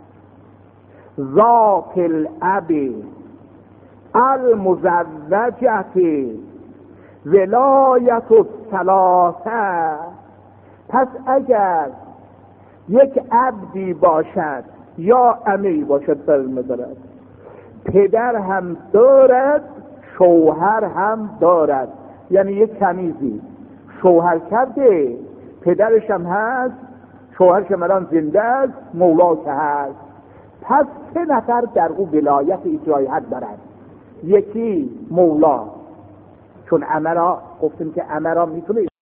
ذات الاب المزوجه ولایت الثلاثه. پس اگر یک عبدی باشد یا امی باشد در مدارد، پدر هم دارد شوهر هم دارد، یعنی یک کنیزی شوهر کرده، پدرش هم هست، شوهرش هم الان زنده است، مولا که هست، پس سه نفر در او ولایت اجرای حد دارد. یکی مولا، چون امرا گفتیم که امرا میتونه